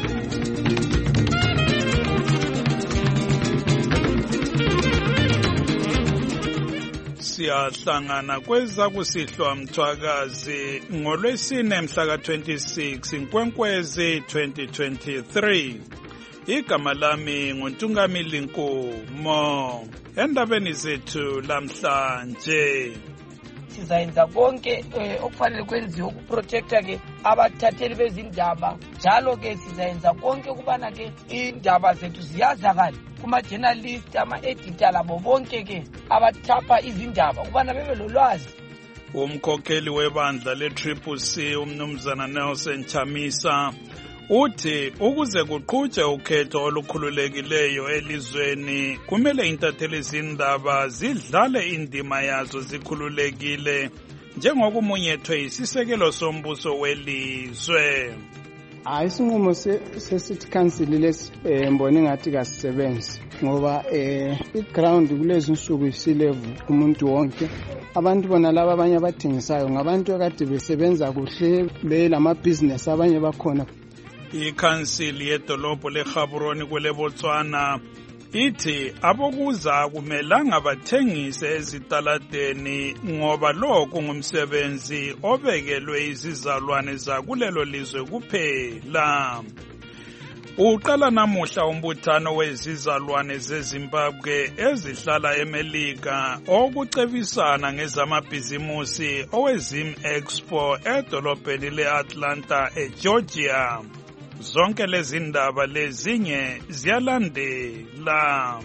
[SPEAKER 11] Siyahlangana kweza kusihlwa mthwakazi ngolwesine mhla ka twenty-six Nkwenkwezi twenty twenty-three. Igama lami nguNtungamili Nkomo. Endabeni zethu lamhlanje
[SPEAKER 25] sizayenza konke okufanele kwenziwe ukuprotecta ke abathatheli bezindaba, njalo ke sizayenza konke ukubana ke indaba zethu ziyazakala kuma journalist, ama editor labo bonke ke abathapha izindaba ukubana bebe lolwazi.
[SPEAKER 11] Umkhokheli webandla le-Triple C umnumzana Nelson Chamisa uthi ukuze kuqhutshwe ukhetho olukhululekileyo elizweni kumele intatheli zindaba zidlale indima yazo zikhululekile njengokumunyethwe isisekelo sombuso welizwe.
[SPEAKER 26] Hayi, isinqumo se-City Council lesi mbona ngathi kasisebenzi ngoba i-ground kulezi nsuku isilevu kumuntu wonke. Abantu bona laba abanye abathengisayo ngabantu akade besebenza kuhle belamabhizinesi abanye bakhona.
[SPEAKER 11] Ikhansili yedolobho leGaborone kwele Botswana ithi abokuza kumelanga bathengise ezitaladeni ngoba lokhu ngumsebenzi obekelwe izizalwane zakulelo lizwe kuphela. Uqala namuhla umbuthano wezizalwane zeZimbabwe ezihlala eMelika okucebisana ngezamabhizimusi owezim Expo edolobheni leAtlanta eGeorgia. Zonke lezi ndaba lezinye ziyalandela.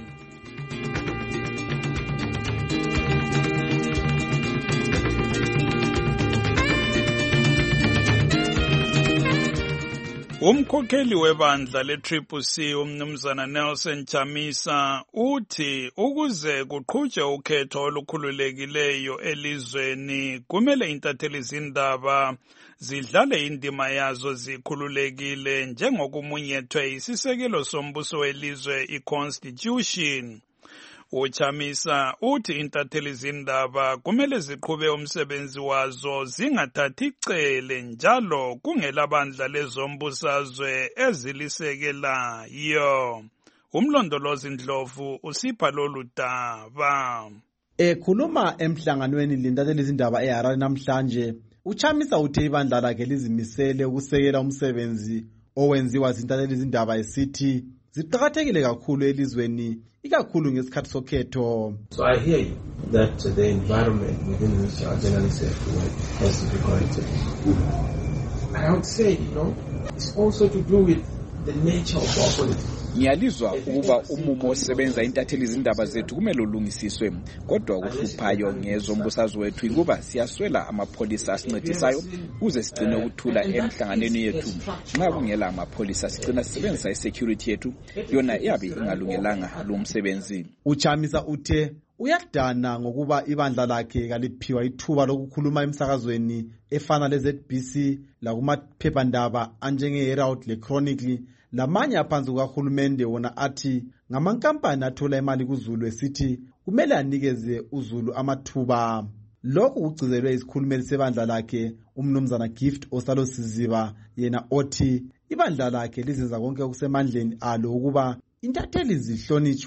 [SPEAKER 11] Umkhokheli webandla le-Triple C umnumzana Nelson Chamisa uthi ukuze kuqhutshwe ukhetho olukhululekileyo elizweni kumele intatheli zindaba zidlale indima yazo zikhululekile njengokumunyethwe isisekelo sombuso welizwe i-Constitution. Uchamisa uthi intatheli zindaba kumele ziqhube umsebenzi wazo zingathathi icele njalo kungelabandla lezombusazwe ezilisekelayo. Umlondolozi Ndlovu usipha lolu daba.
[SPEAKER 27] Ekhuluma emhlanganweni lintatheli zindaba eHarare namhlanje, Uchamisa uthe ibandla lakhe lizimisele ukusekela umsebenzi owenziwa zintatheli zindaba esithi ziqakathekile kakhulu elizweni ikakhulu ngesikhathi sokhetho.
[SPEAKER 28] So I hear you that the environment within which our journalists have to work has to be corrected. And I would say, you know, it's also to do with the nature of our politics.
[SPEAKER 29] Ngiyalizwa ukuba umumo osebenza intatheli zindaba zethu kumele ulungisiswe, kodwa ukuhluphayo ngezombusazwe wethu ukuba siyaswela amapholisa asincedisayo ukuze sigcine ukuthula emhlanganweni yethu. Nxa kungela amapholisa sigcina sisebenzisa isecurity yethu yona iyabe ingalungelanga lo msebenzi.
[SPEAKER 27] Uchamisa uthe uyadana ngokuba ibandla lakhe kaliphiwa ithuba lokukhuluma emsakazweni efana leZ B C lakumaphephandaba anjengeHerald leChronicle lamanye aphansi kukahulumende wona athi ngamankampani athola imali kuZulu esithi kumele anikeze uZulu amathuba. Lokhu kugcizelwe isikhulumeli sebandla lakhe umnumzana Gift Osalosiziba yena othi ibandla lakhe lizenza konke okusemandleni alo ukuba intatheli zihlonitshwe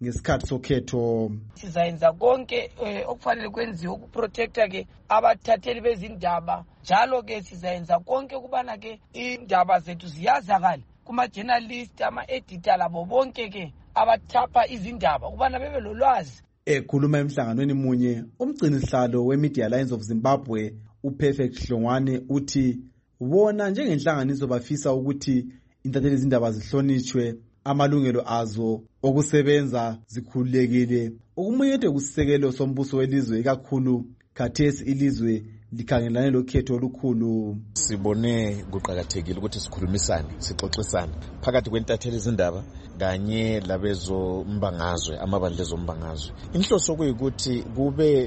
[SPEAKER 27] ngesikhathi sokhetho.
[SPEAKER 25] Sizayenza konke okufanele kwenziwe ukuprotecta ke abathatheli bezindaba, njalo ke sizayenza konke kubana ke indaba zethu ziyazakala kuma journalist, ama editor labo bonke ke abathapha izindaba kubana bebe lolwazi.
[SPEAKER 27] Ekhuluma emhlanganweni munye, umgcini sihlalo weMedia Alliance of Zimbabwe uPerfect Hlongwane uthi bona njengenhlanganiso bafisa ukuthi intatheli izindaba zihlonishwe, amalungelo azo okusebenza zikhululekile. Ukumunyethe kusisekelo sombuso welizwe ikakhulu khathesi ilizwe likhangelane lokhetho olukhulu.
[SPEAKER 2] Sibone kuqakathekile ukuthi sikhulumisane, sixoxisane phakathi kwentatheli izindaba kanye labezo mbangazwe, amabandla ezombangazwe. Inhloso kuyikuthi kube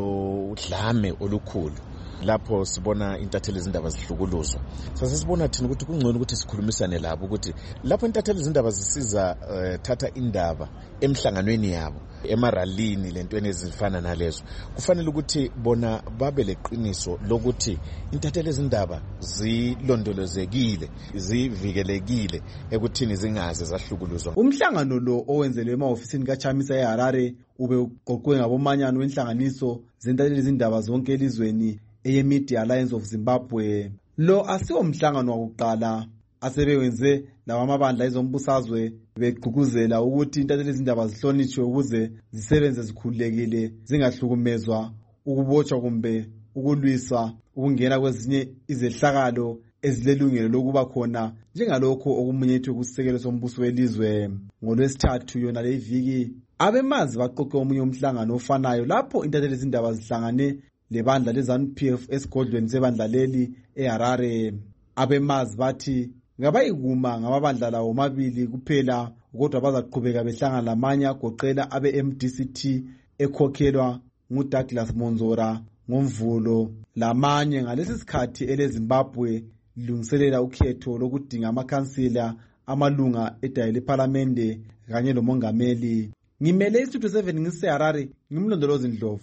[SPEAKER 2] lo dlame olukhulu lapho sibona intatheli izindaba zihlukuluzwa. Sase sibona thina ukuthi kungcono ukuthi sikhulumisane labo ukuthi lapho intatheli izindaba zisiza uh, thatha indaba emhlanganweni yabo, emaralini lentweni ezifana nalezo, kufanele ukuthi bona babe leqiniso lokuthi intatheli izindaba zilondolozekile, zivikelekile ekuthini zingaze zahlukuluzwa.
[SPEAKER 27] Umhlangano lo owenzelwe ema-ofisini kaChamisa eHarare ube uqoqwe ngabomanyano wenhlanganiso zentatheli izindaba zonke elizweni eyeMedia Alliance of Zimbabwe. Lo asiwo mhlangano wakuqala asebewenze lawa amabandla ezombusazwe begqugquzela ukuthi intatheli izindaba zihlonishwe ukuze zisebenze zikhululekile, zingahlukumezwa, ukubotshwa kumbe ukulwisa ukungena kwezinye izehlakalo ezilelungelo lokuba khona njengalokho okumunyethwe kusisekelo sombuso welizwe. NgoLwesithathu yona le viki abemazi baqoqe omunye umhlangano ofanayo lapho intatheli izindaba zihlangane lebandla leZANU P F esigodlweni sebandla leli eHarare. Abemazi bathi ngabayikuma ngamabandla lawo omabili kuphela, kodwa bazaqhubeka behlangana lamanye agoqela abe-M D C T ekhokhelwa nguDouglas Monzora ngoMvulo, lamanye ngalesi sikhathi eleZimbabwe lilungiselela ukhetho lokudinga amakhansila, amalunga edayile lephalamende kanye lomongameli. Ngimele iStudio seven ngiseHarare, ngimlondolozi Ndlovu.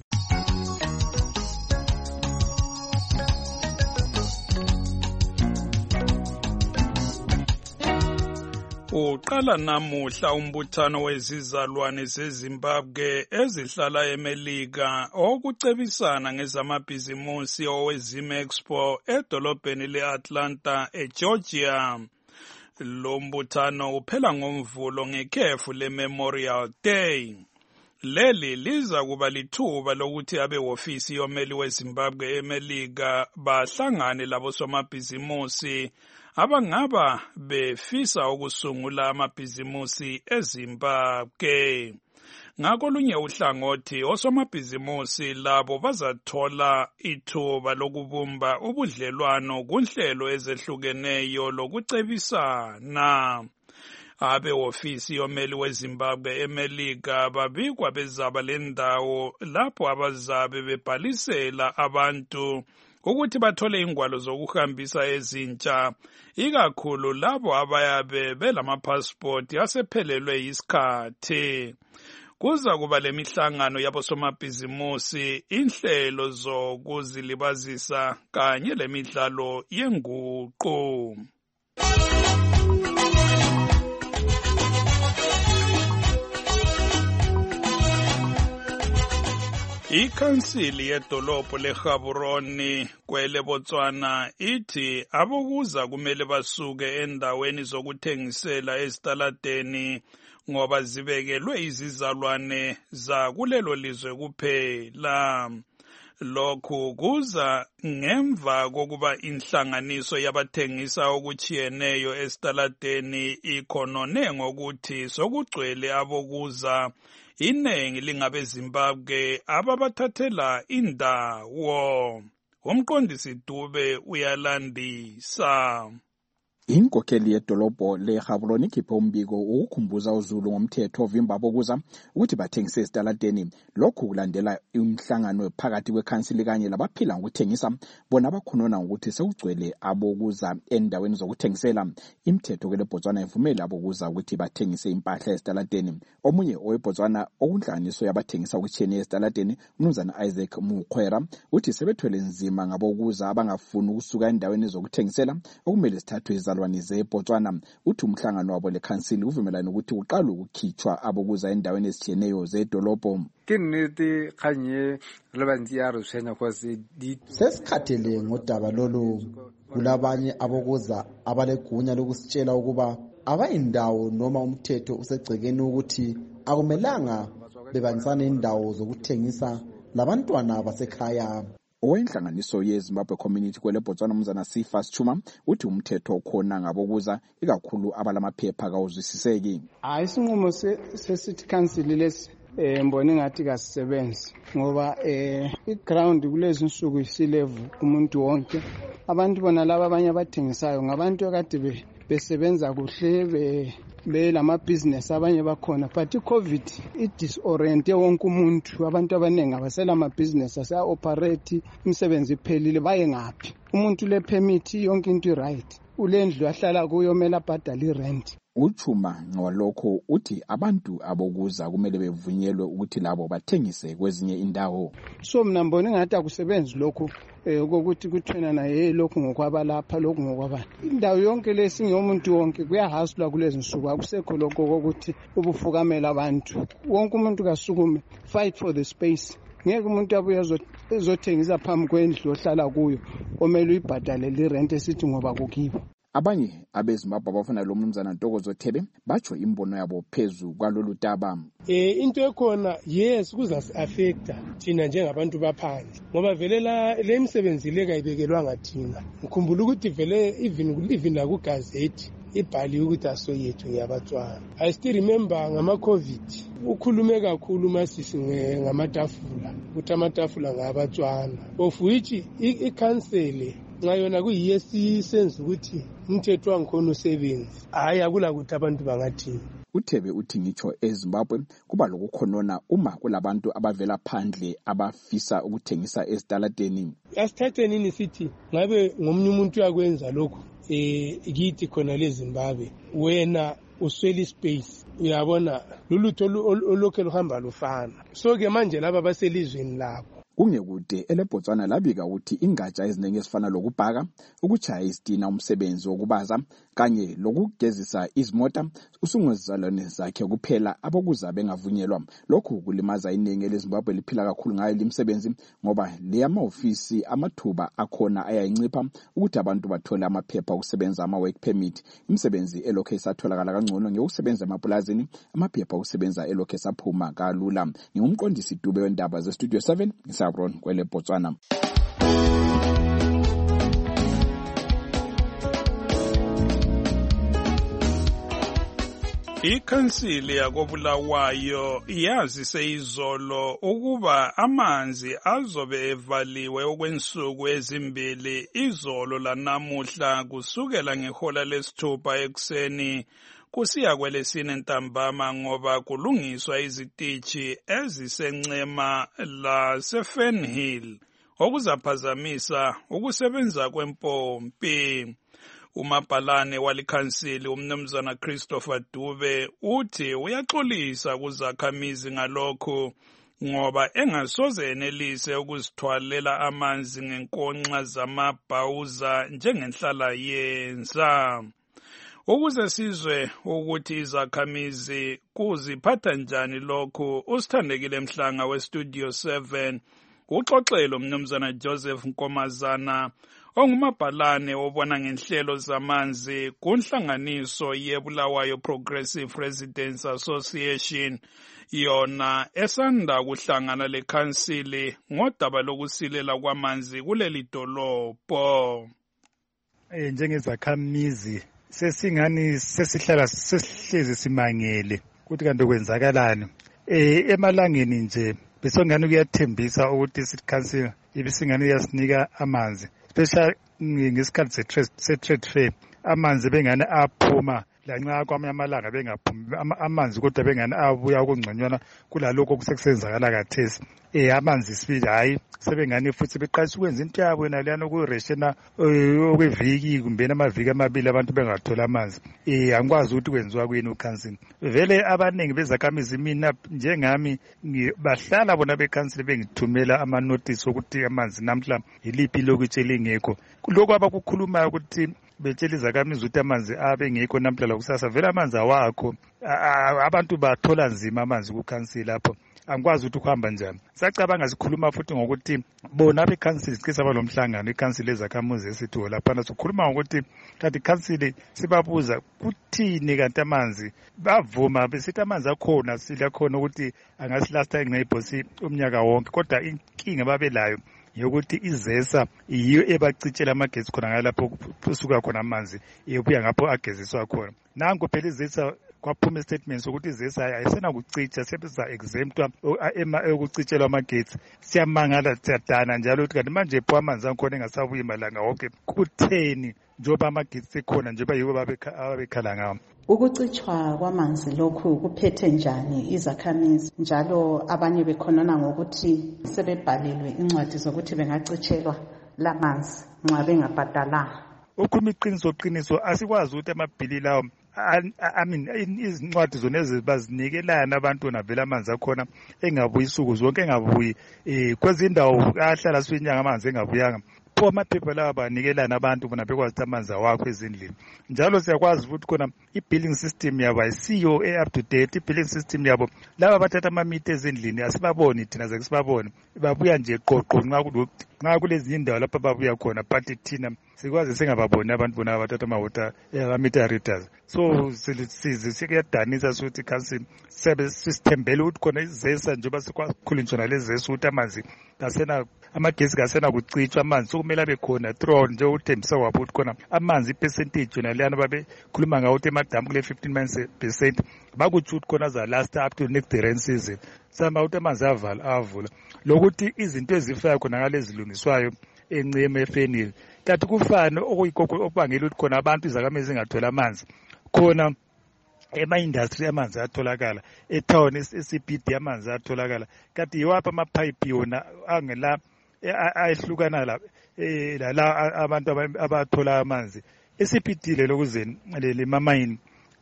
[SPEAKER 11] Uqala namuhla umbuthano wezizalwane zeZimbabwe ezihlala eMelika okucebisana ngezamabhizimusi owezim Expo edolobheni leAtlanta eGeorgia. Lo mbuthano uphela ngoMvulo ngekhefu leMemorial Day. Leli liza kuba lithuba lokuthi abehofisi yomeli weZimbabwe eMelika bahlangane labo somabhizimusi abangaba befisa ukusungula amabhizimusi eZimbabwe. Ngakolunye uhlangothi osomabhizimusi labo bazathola ithuba lokubumba ubudlelwano kunhlelo ezehlukeneyo lokucebisana. Abehofisi yomeli weZimbabwe eMelika babikwa bezaba lendawo lapho abazabe bebhalisela abantu ukuthi bathole ingwalo zokuhambisa ezintsha, ikakhulu labo abayabe belamapassport asephelelwe yisikhathi. Kuza kuba lemihlangano yabosomabhizimusi, inhlelo zokuzilibazisa kanye lemidlalo yenguqu. Ikhansili yedolobho leGaborone kwele Botswana ithi abokuza kumele basuke endaweni zokuthengisela ezitaladeni ngoba zibekelwe izizalwane za kulelo lizwe kuphela. Lokhu kuza ngemva kokuba inhlanganiso yabathengisa okuchiyeneyo ezitaladeni ikhonone ngokuthi sokugcwele abokuza iningi lingabe Zimbabwe ababathathela indawo. Umqondisi Dube uyalandisa.
[SPEAKER 29] Inkokheli yedolobho leGaborone ikhiphe umbiko ukukhumbuza uZulu ngomthetho ovimba abokuza ukuthi bathengise ezitaladeni. Lokhu kulandela umhlangano phakathi kwekhansili kanye labaphila ngokuthengisa bona abakhonona ukuthi sekugcwele abokuza endaweni zokuthengisela. Imithetho kwele Botswana ivumela abokuza ukuthi bathengise impahla ezitaladeni. Omunye oweBotswana okunhlanganiso yabathengisa okuchiyene ezitaladeni, uMnumzana Isaac Mukhwera, uthi sebethwele nzima ngabokuza abangafuni ukusuka endaweni zokuthengisela okumele sithathwe izalo zizalwane zeBotswana uthi umhlangano wabo lekhansili uvumelana ukuthi uqala ukukhitshwa abokuza endaweni ezitshiyeneyo zedolobho.
[SPEAKER 9] Ke nnete kganye re bantsi ya re tshwenya cause di
[SPEAKER 27] sesikhathele ngodaba lolu kulabanye abokuza abalegunya lokusitshela ukuba abayindawo noma umthetho usegcekeni ukuthi akumelanga bebanisane indawo zokuthengisa labantwana basekhaya.
[SPEAKER 29] Owenhlanganiso yeZimbabwe Community kwele Botswana umzana Sifas Chuma uthi umthetho ukhona ngabokuza ikakhulu abalamaphepha kawuzwisiseki.
[SPEAKER 26] Hayi isinqumo se-City Council lesi eh mbona ngathi kasisebenzi ngoba eh iground kulezi insuku isilevu umuntu wonke. Abantu bona laba abanye abathengisayo ngabantu akade besebenza kuhle be belama business abanye bakhona but iCovid idisorient wonke umuntu. Abantu abanengi abasela ama business asa operate umsebenzi iphelile baye ngaphi. Umuntu le permit yonke into right ulendlu ahlala kuyo mela abhadala irent.
[SPEAKER 29] Uchuma ngolokho uthi abantu abokuza kumele bevunyelwe ukuthi labo bathengise kwezinye indawo.
[SPEAKER 26] So mina mbona ngathi akusebenzi lokho ukuthi kuthena na hey lokho ngokwaba lapha lokho ngokwaba. Indawo yonke lesingomuntu wonke kuyahasula kulezi nsuku akusekho lokho ukuthi ubufukamela abantu. Wonke umuntu kasukume fight for the space. Ngeke umuntu abuye ezothengisa phambi kwendlu ohlala kuyo omele uyibhadale le rent esithi ngoba kukibo.
[SPEAKER 29] Abanye abeZimbabwe abafuna lo mnumzana Ntokozo Thebe batsho imbono yabo phezulu kwalolu daba.
[SPEAKER 10] Eh into ekhona yes kuzasi affecta thina njengabantu baphandle ngoba vele la le misebenzi le kayibekelwanga thina. Ngikhumbula ukuthi vele even even la ku gazette ibhali ukuthi aso yethu yabatswana. I still remember ngama COVID ukhulume kakhulu masisi ngamatafula ukuthi amatafula ngabatswana of which i-council ngayona kuyiyesi senze ukuthi umthetho wangikhona usebenzi hayi akula ukuthi abantu bangathini.
[SPEAKER 29] uThebe uthi ngitsho eZimbabwe kuba lokukhonona uma kulabantu abavela phandle abafisa ukuthengisa ezitaladeni.
[SPEAKER 10] Asithathe nini sithi ngabe ngomnye umuntu yakwenza lokho eh kithi khona leZimbabwe wena usweli space uyabona lulutho olokho luhamba lufana. So ke manje laba baselizweni labo
[SPEAKER 29] kungekude eleBotswana labika ukuthi ingatsha eziningi ezifana lokubhaka, ukuchaya isitina, umsebenzi wokubaza kanye lokugezisa izimota usungozizalwane zakhe kuphela abokuza bengavunyelwa. Lokhu kulimaza iningi leZimbabwe liphila kakhulu ngayo limsebenzi ngoba le amaofisi amathuba akhona ayayincipha ukuthi abantu bathole amaphepha okusebenza ama work permit. Imsebenzi elokho esatholakala kangcono ngekusebenza emapulazini, amaphepha okusebenza elokho esaphuma kalula. Ngumqondisi Dube wendaba ze Studio seven Sabron kwele Botswana.
[SPEAKER 11] Ikhansili yakobulawayo yazise izolo ukuba amanzi azobe evaliwe okwensuku ezimbili izolo lanamuhla kusukela ngehola lesithupha ekuseni kusiya kwelesine ntambama ngoba kulungiswa izitishi ezisencema laseFernhill okuzaphazamisa ukusebenza kwempompi. Umabhalane walikhansili umnumzana Christopher Dube uthi uyaxolisa kuzakhamizi ngalokho ngoba engasoze enelise ukuzithwalela amanzi ngenkonxa zamabhawuza njengenhlala yenza. Ukuze sizwe ukuthi izakhamizi kuziphatha njani lokho, usithandekile Mhlanga weStudio seven uxoxelo umnumzana Joseph Nkomazana ongumabhalane obona ngenhlelo zamanzi kunhlanganiso yeBulawayo Progressive Residents Association yona esanda kuhlangana lekhansili ngodaba lokusilela kwamanzi kuleli dolobho.
[SPEAKER 12] Eh njengezakhamizi sesingani sesihlala sesihlezi simangele ukuthi kanti kwenzakalani. Eh emalangeni nje besongani kuyathembisa ukuthi City Council ibisingani yasinika amanzi special ngesikhathi se-trade fair amanzi bengane aphuma lanxa kwamanye amalanga bengaphumi amanzi kodwa bengane abuya okungconywana kulalokho kusekusenzakala kathesi. Eh amanzi sibili hayi sebengane futhi beqalisa ukwenza into yabo yena leyana ukureshena okweviki kumbe amaviki amabili abantu bengathola amanzi. Eh angikwazi ukuthi kwenziwa kwenu council. Vele abaningi bezakhamizi mina njengami bahlala bona becouncil bengithumela ama notice ukuthi amanzi namhla iliphi lokutshela ingekho. Lokho abakukhuluma ukuthi betshela izakhamizi ukuthi amanzi abe ngekho namhlanje kusasa vele amanzi awakho abantu bathola nzima amanzi kukhansili lapho angikwazi ukuthi ukuhamba njani. Sacabanga sikhuluma futhi ngokuthi bona bekhansili sike saba lomhlangano ikhansili ezakhamuzi esitho lapha sikhuluma ngokuthi kanti ikhansili sibabuza kuthini kanti amanzi bavuma besithi amanzi akhona sila khona ukuthi angasilasta ngayibhosi umnyaka wonke kodwa inkinga babelayo yokuthi izesa yiyo ebacitshela amagetsi khona ngalapho kusuka khona amanzi iyobuya ngapho ageziswa khona. Nangu phela izesa kwaphuma statements ukuthi izesa ayisena kucicha sebenza exemptwa ukucitshelwa amagetsi. Siyamangala siyadana njalo ukuthi kanti manje pho amanzi akhona engasabuyi malanga wonke kutheni njoba amagetsi ekhona njengoba yibo babekhala ngawo.
[SPEAKER 8] Ukucitshwa kwamanzi lokhu kuphethe njani izakhamizi njalo abanye bekhonana ngokuthi sebebhalelwe incwadi zokuthi bengacitshelwa lamanzi nxa bengabhadalanga.
[SPEAKER 12] Ukhuluma iqiniso qiniso asikwazi ukuthi amabhili lawo I mean izincwadi zona ezibazinikelana abantu navela amanzi akhona engabuyi isuku zonke engabuyi eh kwezindawo ahlala swinyanga amanzi engabuyanga pho amaphepha lawa banikelana abantu bona bekwazi ukuthi amanzi awakho ezindlini. Njalo siyakwazi ukuthi khona i-billing system yabo ayisiyo e-up to date. I-billing system yabo laba bathatha amamitha ezindlini asibaboni thina zake sibabone babuya nje qoqo nxa kulokuthi nxa kulezi indawo lapha babuya khona but thina sikwazi singababoni abantu bona abathatha amawater amamitha readers. So size sikuyadanisa sokuthi council sebe systembele ukuthi khona izesa njengoba sikwakhulunywa lezesa ukuthi amanzi kasena amagesi kasena kucitshwa amanzi sokumele abe khona through nje uthembisa wabo ukuthi khona amanzi percentage yona leyana babe khuluma ngawo ukuthi emadamu kule fifteen percent bakuthi ukuthi khona za last up to next rain season samba ukuthi amanzi avala avula lokuthi izinto ezifaya khona ngalezilungiswayo enceme efenile kanti kufana okuyikho okubangela ukuthi khona abantu izakhamizi engathola amanzi khona ema-industry amanzi atholakala etown e-C B D amanzi atholakala kanti yiwaphi amapipe yona angela ayehlukana la la abantu abathola amanzi e-C B D lelo kuzeni le mamayini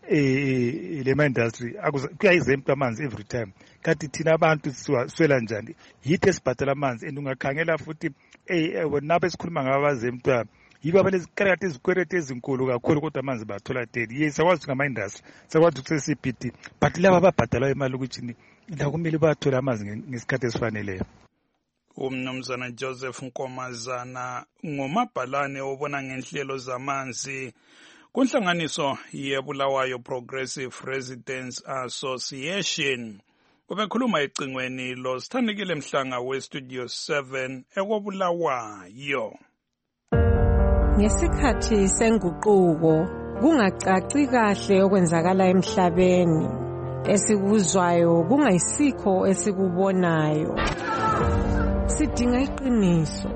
[SPEAKER 12] eh le ma-industry kuyayizempha amanzi every time kanti thina abantu swela njani yithi esibhatala amanzi and ungakhangela futhi eh wona besikhuluma ngabazempha yiba balezikhathi ezikwerete ezinkulu kakhulu kodwa amanzi bathola thirty yes sakwazi ngama-industry sakwazi ukuthi se-C B D but laba ababhadalayo imali ukuthi la kumele bathola amanzi ngesikhathi esifaneleyo.
[SPEAKER 11] Umnumzana Joseph Nkomazana ngomabhalane obona ngenhlelo zamanzi kunhlanganiso yeBulawayo Progressive Residents Association. Ubekhuluma ecingweni lo Sithandekile Mhlanga we-Studio seven ekobulawayo.
[SPEAKER 13] Ngesikhathi senguquko kungacaci kahle okwenzakala emhlabeni esikuzwayo kungayisikho esikubonayo. Sidinga iqiniso.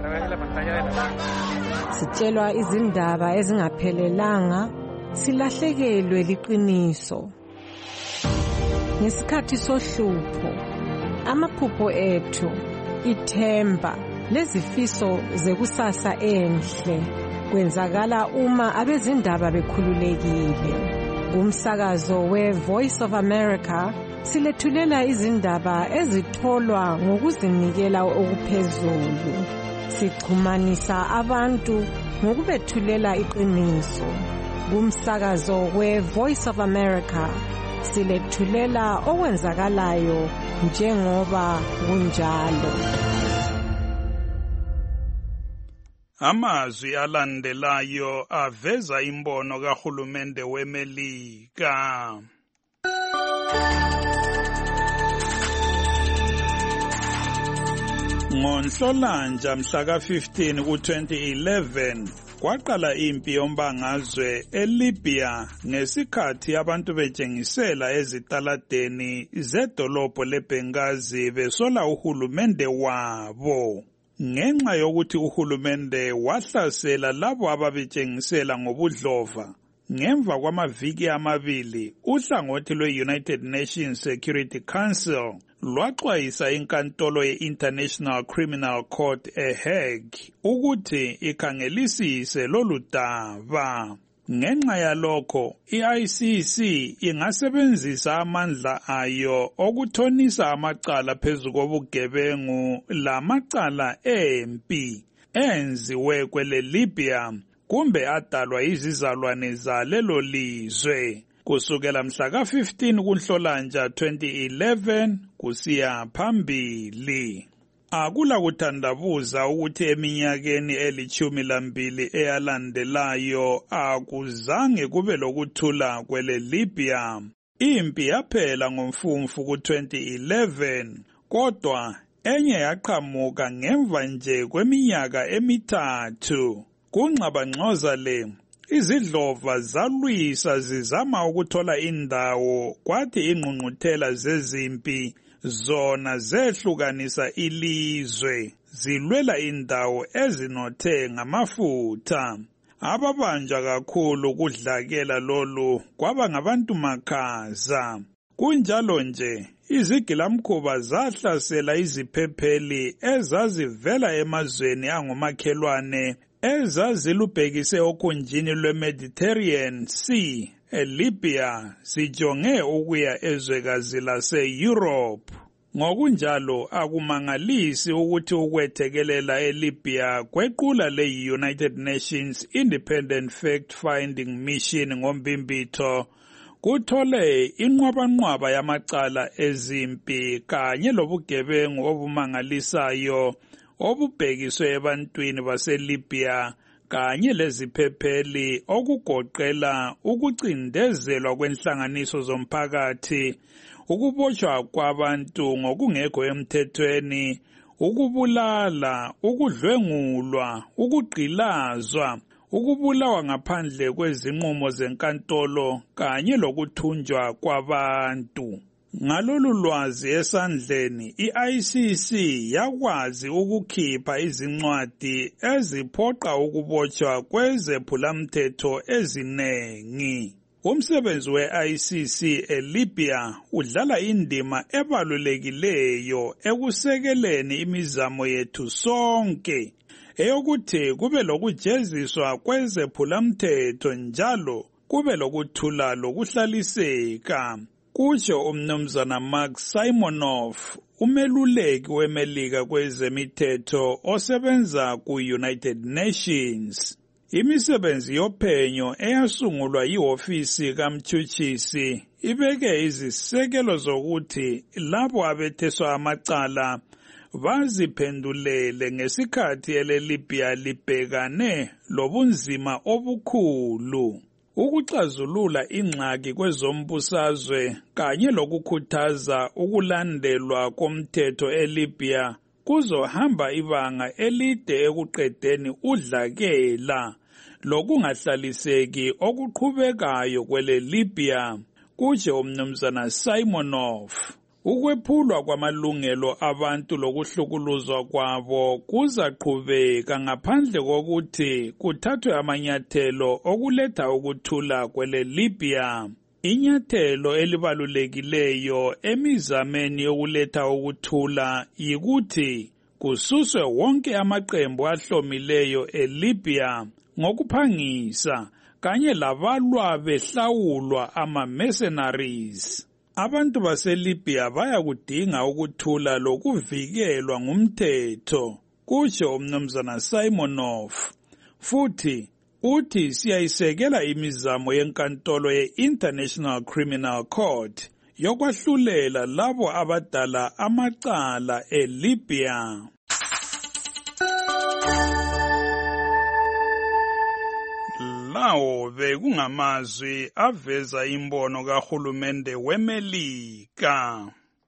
[SPEAKER 13] Sitshelwa izindaba ezingaphelelanga silahlekelwe liqiniso. Ngesikhathi sohlupho amaphupho ethu ithemba lezifiso zekusasa enhle kwenzakala uma abezindaba bekhululekile. Umsakazo we-Voice of America silethulela izindaba ezitholwa ngokuzinikela okuphezulu. Sichumanisa abantu ngokubethulela iqiniso. Kumsakazo we-Voice of America silethulela okwenzakalayo njengoba kunjalo.
[SPEAKER 11] Amazwi alandelayo aveza imbono kahulumende weMelika. Ngonhlolanja mhla ka fifteen ku twenty eleven kwaqala impi yombangazwe eLibya ngesikhathi abantu betshengisela ezitaladeni zedolobho leBenghazi besola uhulumende wabo. Ngenxa yokuthi uhulumende wahlasela labo ababetshengisela ngobudlova ngemva kwamaviki amabili uhlangothi lwe-United Nations Security Council lwaxwayisa inkantolo ye-International Criminal Court eHague ukuthi ikhangelisise lolu daba. Ngenxa yalokho i-I C C ingasebenzisa amandla ayo okuthonisa amacala phezu kobugebengu lamacala empi enziwe kwele Libya kumbe adalwa izizalwane zalelo lizwe. Kusukela mhla ka fifteen kuNhlolanja twenty eleven kusiya phambili. Akula kuthandabuza ukuthi eminyakeni elithumi lambili eyalandelayo akuzange kube lokuthula kwele Libya. Impi yaphela ngomfumfu ku twenty eleven, kodwa enye yaqhamuka ngemva nje kweminyaka emithathu. Kungxabangxoza le, izidlova zalwisa zizama ukuthola indawo, kwathi ingqungquthela zezimpi zona zehlukanisa ilizwe, zilwela indawo ezinothe ngamafutha. Ababanjwa kakhulu kudlakela lolu kwaba ngabantu makhaza. Kunjalo nje, izigilamkhuba zahlasela iziphepheli ezazivela emazweni angomakhelwane ezazilubhekise okhunjini lwe-Mediterranean Sea eLibya, zijonge ukuya ezwekazi lase-Europe. Ngokunjalo akumangalisi ukuthi ukwethekelela eLibya kwequla le-United Nations Independent Fact-Finding Mission ngombimbitho kuthole inqwabanqwaba yamacala ezimpi kanye lobugebengu obumangalisayo obubhekiswe ebantwini baseLibya kanye leziphepheli okugoqela ukucindezelwa kwenhlanganiso zomphakathi, ukubotshwa kwabantu ngokungekho emthethweni, ukubulala, ukudlwengulwa, ukugqilazwa, ukubulawa ngaphandle kwezinqumo zenkantolo kanye lokuthunjwa kwabantu. Ngalolu lwazi esandleni, i-I C C yakwazi ukukhipha izincwadi eziphoqa ukubotshwa kwezephulamthetho ezinengi. Umsebenzi we-I C C eLibya udlala indima ebalulekileyo ekusekeleni imizamo yethu sonke eyokuthi kube lokujeziswa kwezephulamthetho njalo kube lokuthula lokuhlaliseka. Kutsho umnumzana Mark Simonoff, umeluleki weMelika kwezemithetho osebenza ku-United Nations. Imisebenzi yophenyo eyasungulwa yihofisi kamtshutshisi ibeke izisekelo zokuthi labo abetheswa amacala baziphendulele ngesikhathi eleLibya libhekane lobunzima obukhulu. Ukuxazulula ingxaki kwezombusazwe kanye lokukhuthaza ukulandelwa komthetho eLibya kuzohamba ibanga elide ekuqedeni udlakela lokungahlaliseki okuqhubekayo kwele Libya, kutsho umnumzana Simonoff. Ukwephulwa kwamalungelo abantu lokuhlukuluzwa kwabo kuzaqhubeka ngaphandle kokuthi kuthathwe amanyathelo okuletha ukuthula kwele Libya. Inyathelo elibalulekileyo emizameni yokuletha ukuthula yikuthi kususwe wonke amaqembu ahlomileyo eLibya ngokuphangisa kanye labalwa behlawulwa ama-mercenaries. Abantu baseLibya bayakudinga ukuthula lokuvikelwa ngumthetho, kutsho umnumzana Simonoff. Futhi uthi siyayisekela imizamo yenkantolo ye-International Criminal Court yokwahlulela labo abadala amacala eLibya. Lawo bekungamazwi aveza imbono kahulumende weMelika.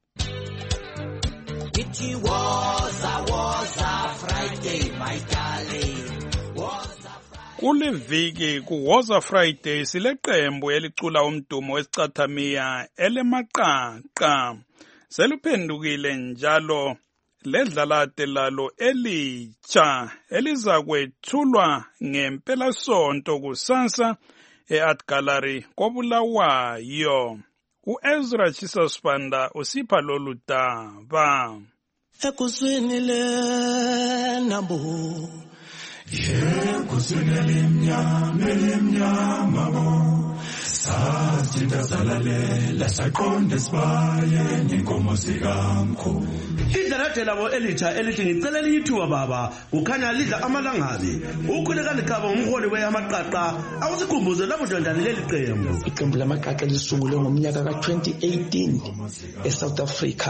[SPEAKER 23] It was a was a Friday, my darling. Was a Friday.
[SPEAKER 11] Kuleviki ku Was a Friday sileqembu elicula umdumo wesicathamiya elemaqaqa. Seluphendukile njalo ledlalate lalo elitsha elizakwethulwa ngempelasonto kusasa e-Art Gallery koBulawayo. U-Ezra Chisasbanda usipha lolu daba.
[SPEAKER 23] Ekusini le nambu
[SPEAKER 14] Yekusini limnyama limnyama bo sathinta zalalela saqonda sibayeni inkomo zikamkhulu.
[SPEAKER 15] Idlalade labo elitsha elithi ngicelela ithuba baba ukhanya lidla amalangabi ukhuleka likaba umholi weyamaqaqa awusikhumbuze lapho ndandani leli qembu.
[SPEAKER 16] Iqembu lamaqaqa lisungulwe ngomnyaka ka twenty eighteen eSouth Africa.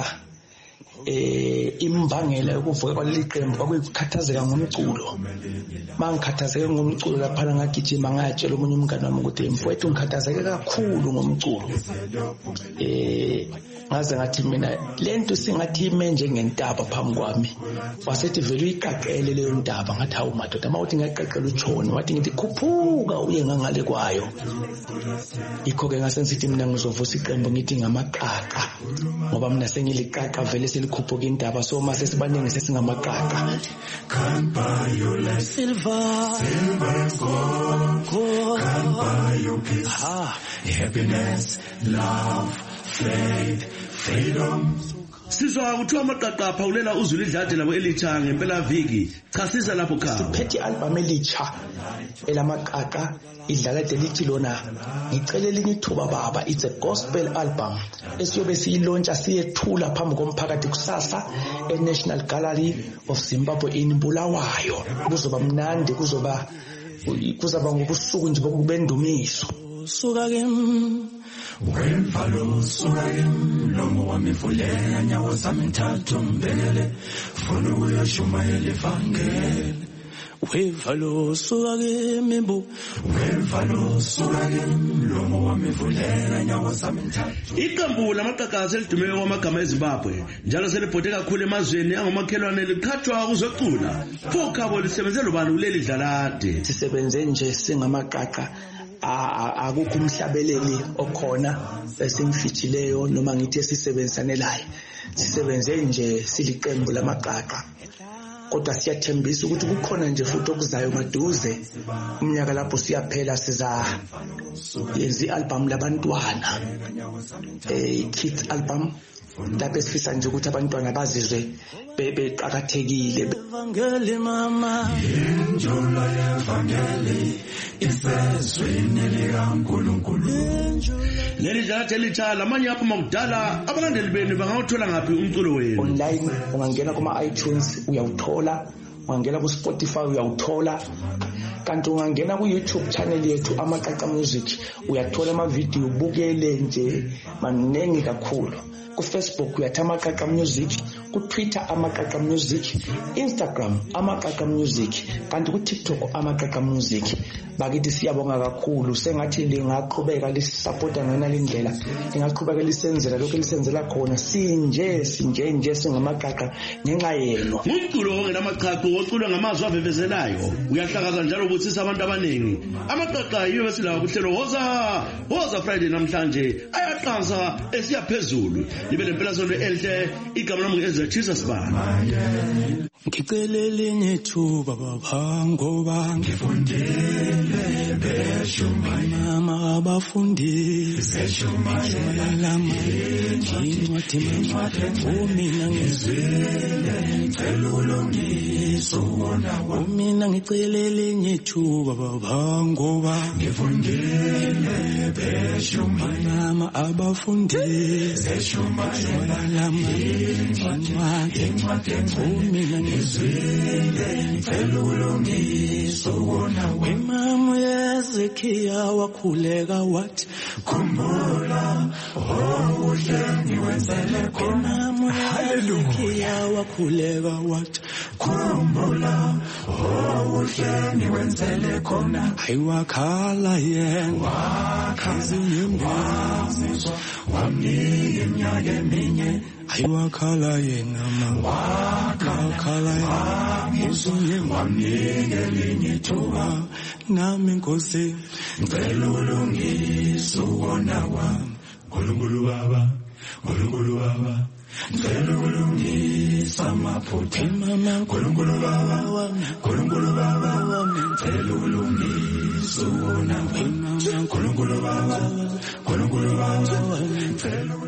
[SPEAKER 16] Eh imbangela yokuvuka kwaleli qembu kwakuyikhathazeka ngomculo. Mangikhathazeke ngomculo lapha ngagijima ngayatshela umunye umngane wami ukuthi mfowethu ngikhathazeke kakhulu ngomculo. Eh ngaze ngathi mina lento singathi ime njengentaba phambi kwami. Wasethi vele uyiqaqele leyo ntaba ngathi hawu madoda mawuthi ngiyaqaqela utshoni wathi ngithi khuphuka uye ngangale kwayo. Ikho ke ngase ngithi mina ngizovusa iqembu ngithi ngamaqaqa ngoba mina sengiliqaqa vele selikhuphuka intaba so mase sibaningi sesingamaqaqa.
[SPEAKER 14] Can't buy your life silver silver and gold can't buy your peace ah happiness love faith freedom.
[SPEAKER 15] Sizwa ukuthi amaqaqa phawulela uzulu idlade labo elitsha ngempela viki chasisa lapho khaya.
[SPEAKER 16] Siphethe album elitsha elamaqaqa idlala delithi lona ngicela elinye ithuba baba it's a gospel album esiyobe siyilontsha siyethula phambi komphakathi kusasa e National Gallery of Zimbabwe in Bulawayo. Kuzoba mnandi kuzoba kuzaba ngokusuku nje bokubendumiso.
[SPEAKER 14] Suka ke wemvalo suka ke lomo wami vulela nyawo zami nthathu mbekele funa ukuyashumayela ivangeli. Wevalo suka ke mimbo wevalo suka ke lomo wami vulela nyawo zami nthathu.
[SPEAKER 15] Iqembu lamaqaqa selidume kwamagama eZimbabwe njalo selibhode kakhulu emazweni angomakhelwane liqhathwa kuzocula. Pho khabo lisebenze lobani kuleli dlalade?
[SPEAKER 16] Sisebenze nje singamaqaqa akukho umhlabeleli okhona esimfijileyo noma ngithi esisebenzisanelayo. Sisebenze nje siliqembu lamaqaqa. Kodwa siyathembisa ukuthi kukhona nje futhi okuzayo maduze umnyaka lapho siyaphela siza yenza i-album labantwana eh kids album lapho sifisa nje ukuthi abantwana bazizwe beqhakathekile.
[SPEAKER 14] Evangeli mama injola evangeli isezweni likaNkulunkulu.
[SPEAKER 15] Leli dlala elitsha lamanye apha makudala abalandeli benu bangawuthola ngaphi umculo wenu?
[SPEAKER 16] Online ungangena kuma iTunes uyawuthola, ungangena ku Spotify uyawuthola, kanti ungangena ku YouTube channel yethu Amaqaqa Music uyathola ama video ubukele nje manengi kakhulu. Ku Facebook uyathi Amaqaqa Music, ku Twitter Amaqaqa Music, Instagram Amaqaqa Music, kanti ku TikTok Amaqaqa Music. Bakithi siyabonga kakhulu sengathi lingaqhubeka lisupporta ngena lendlela lingaqhubeka lisenzela lokho lisenzela khona sinje sinje nje singamaqaqa ngenxa yenu.
[SPEAKER 15] Umculo ongena amaqaqa oculwa ngamazwi avevezelayo uyahlakaza njalo ukuthi abantu abaningi amaqaqa yiyo esilawo kuhlelo woza woza Friday namhlanje ayaqanza esiyaphezulu libe lempela sonto elihle igama lami ngeZwe Jesus baba.
[SPEAKER 14] Ngicela elinye ithuba baba ngoba ngifundile beshumaya mama abafundi beshumaya lama incwadi incwadi umina ngizwile ngicela ulungiso wona umina ngicela elinye ithuba baba ngoba ngifundile beshumaya mama abafundi beshumaya lama incwadi incwadi umina ngizwile ngicela ulungiso wona wemama Hezekiya wakhuleka wathi khumbula okuhle ngiwenzele khona. Hezekiya wakhuleka wathi khumbula okuhle ngiwenzele khona. Ayiwakhala yena wakhazinyembazizwa wamnika iminyaka eminye. Ayiwakhala yena mama wakhala yena usunye wamnika elinye ithuba nami Nkosi ngicela ulungiso wona wami. Nkulunkulu baba Nkulunkulu baba ngicela ulungisa amaphutha mama. Nkulunkulu baba Nkulunkulu baba ngicela ulungiso wona wami. Nkulunkulu baba Nkulunkulu baba ngicela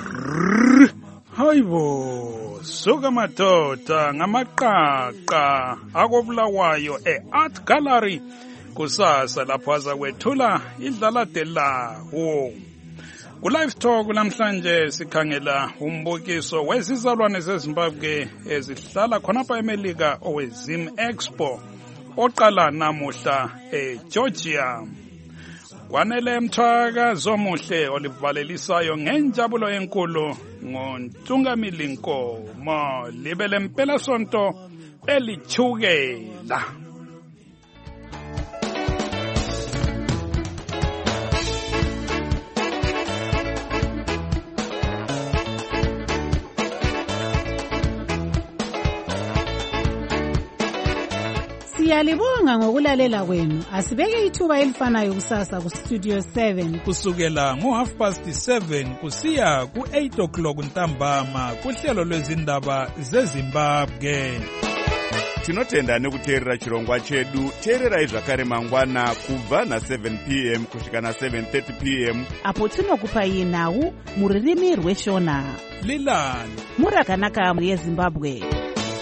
[SPEAKER 11] Hayibo suka madoda ngamaqaqa akobulawayo eArt Gallery kusasa lapho aza kwethula idlala de lawo. Ku-Live Talk namhlanje sikhangela umbukiso wezizalwane zeZimbabwe ezihlala khonapha eMelika oweZim Expo oqala namuhla eGeorgia. Kwanele Mthaka Zomuhle olivalelisayo ngenjabulo enkulu ngoNtungamili Nkomo libele mpela sonto elithukela.
[SPEAKER 8] Siyalibonga ngokulalela kwenu. Asibeke ithuba elifanayo kusasa ku Studio seven
[SPEAKER 11] kusukela ngo half past seven kusiya ku eight o'clock ntambama kuhlelo lwezindaba zeZimbabwe.
[SPEAKER 1] Tinotenda nekuteerera chirongwa chedu. Teererai zvakare mangwana kubva na seven p m kusvika na seven thirty p m
[SPEAKER 8] apo tinokupai nhau muririmi rweshona
[SPEAKER 11] Lilani
[SPEAKER 8] murakanaka yeZimbabwe.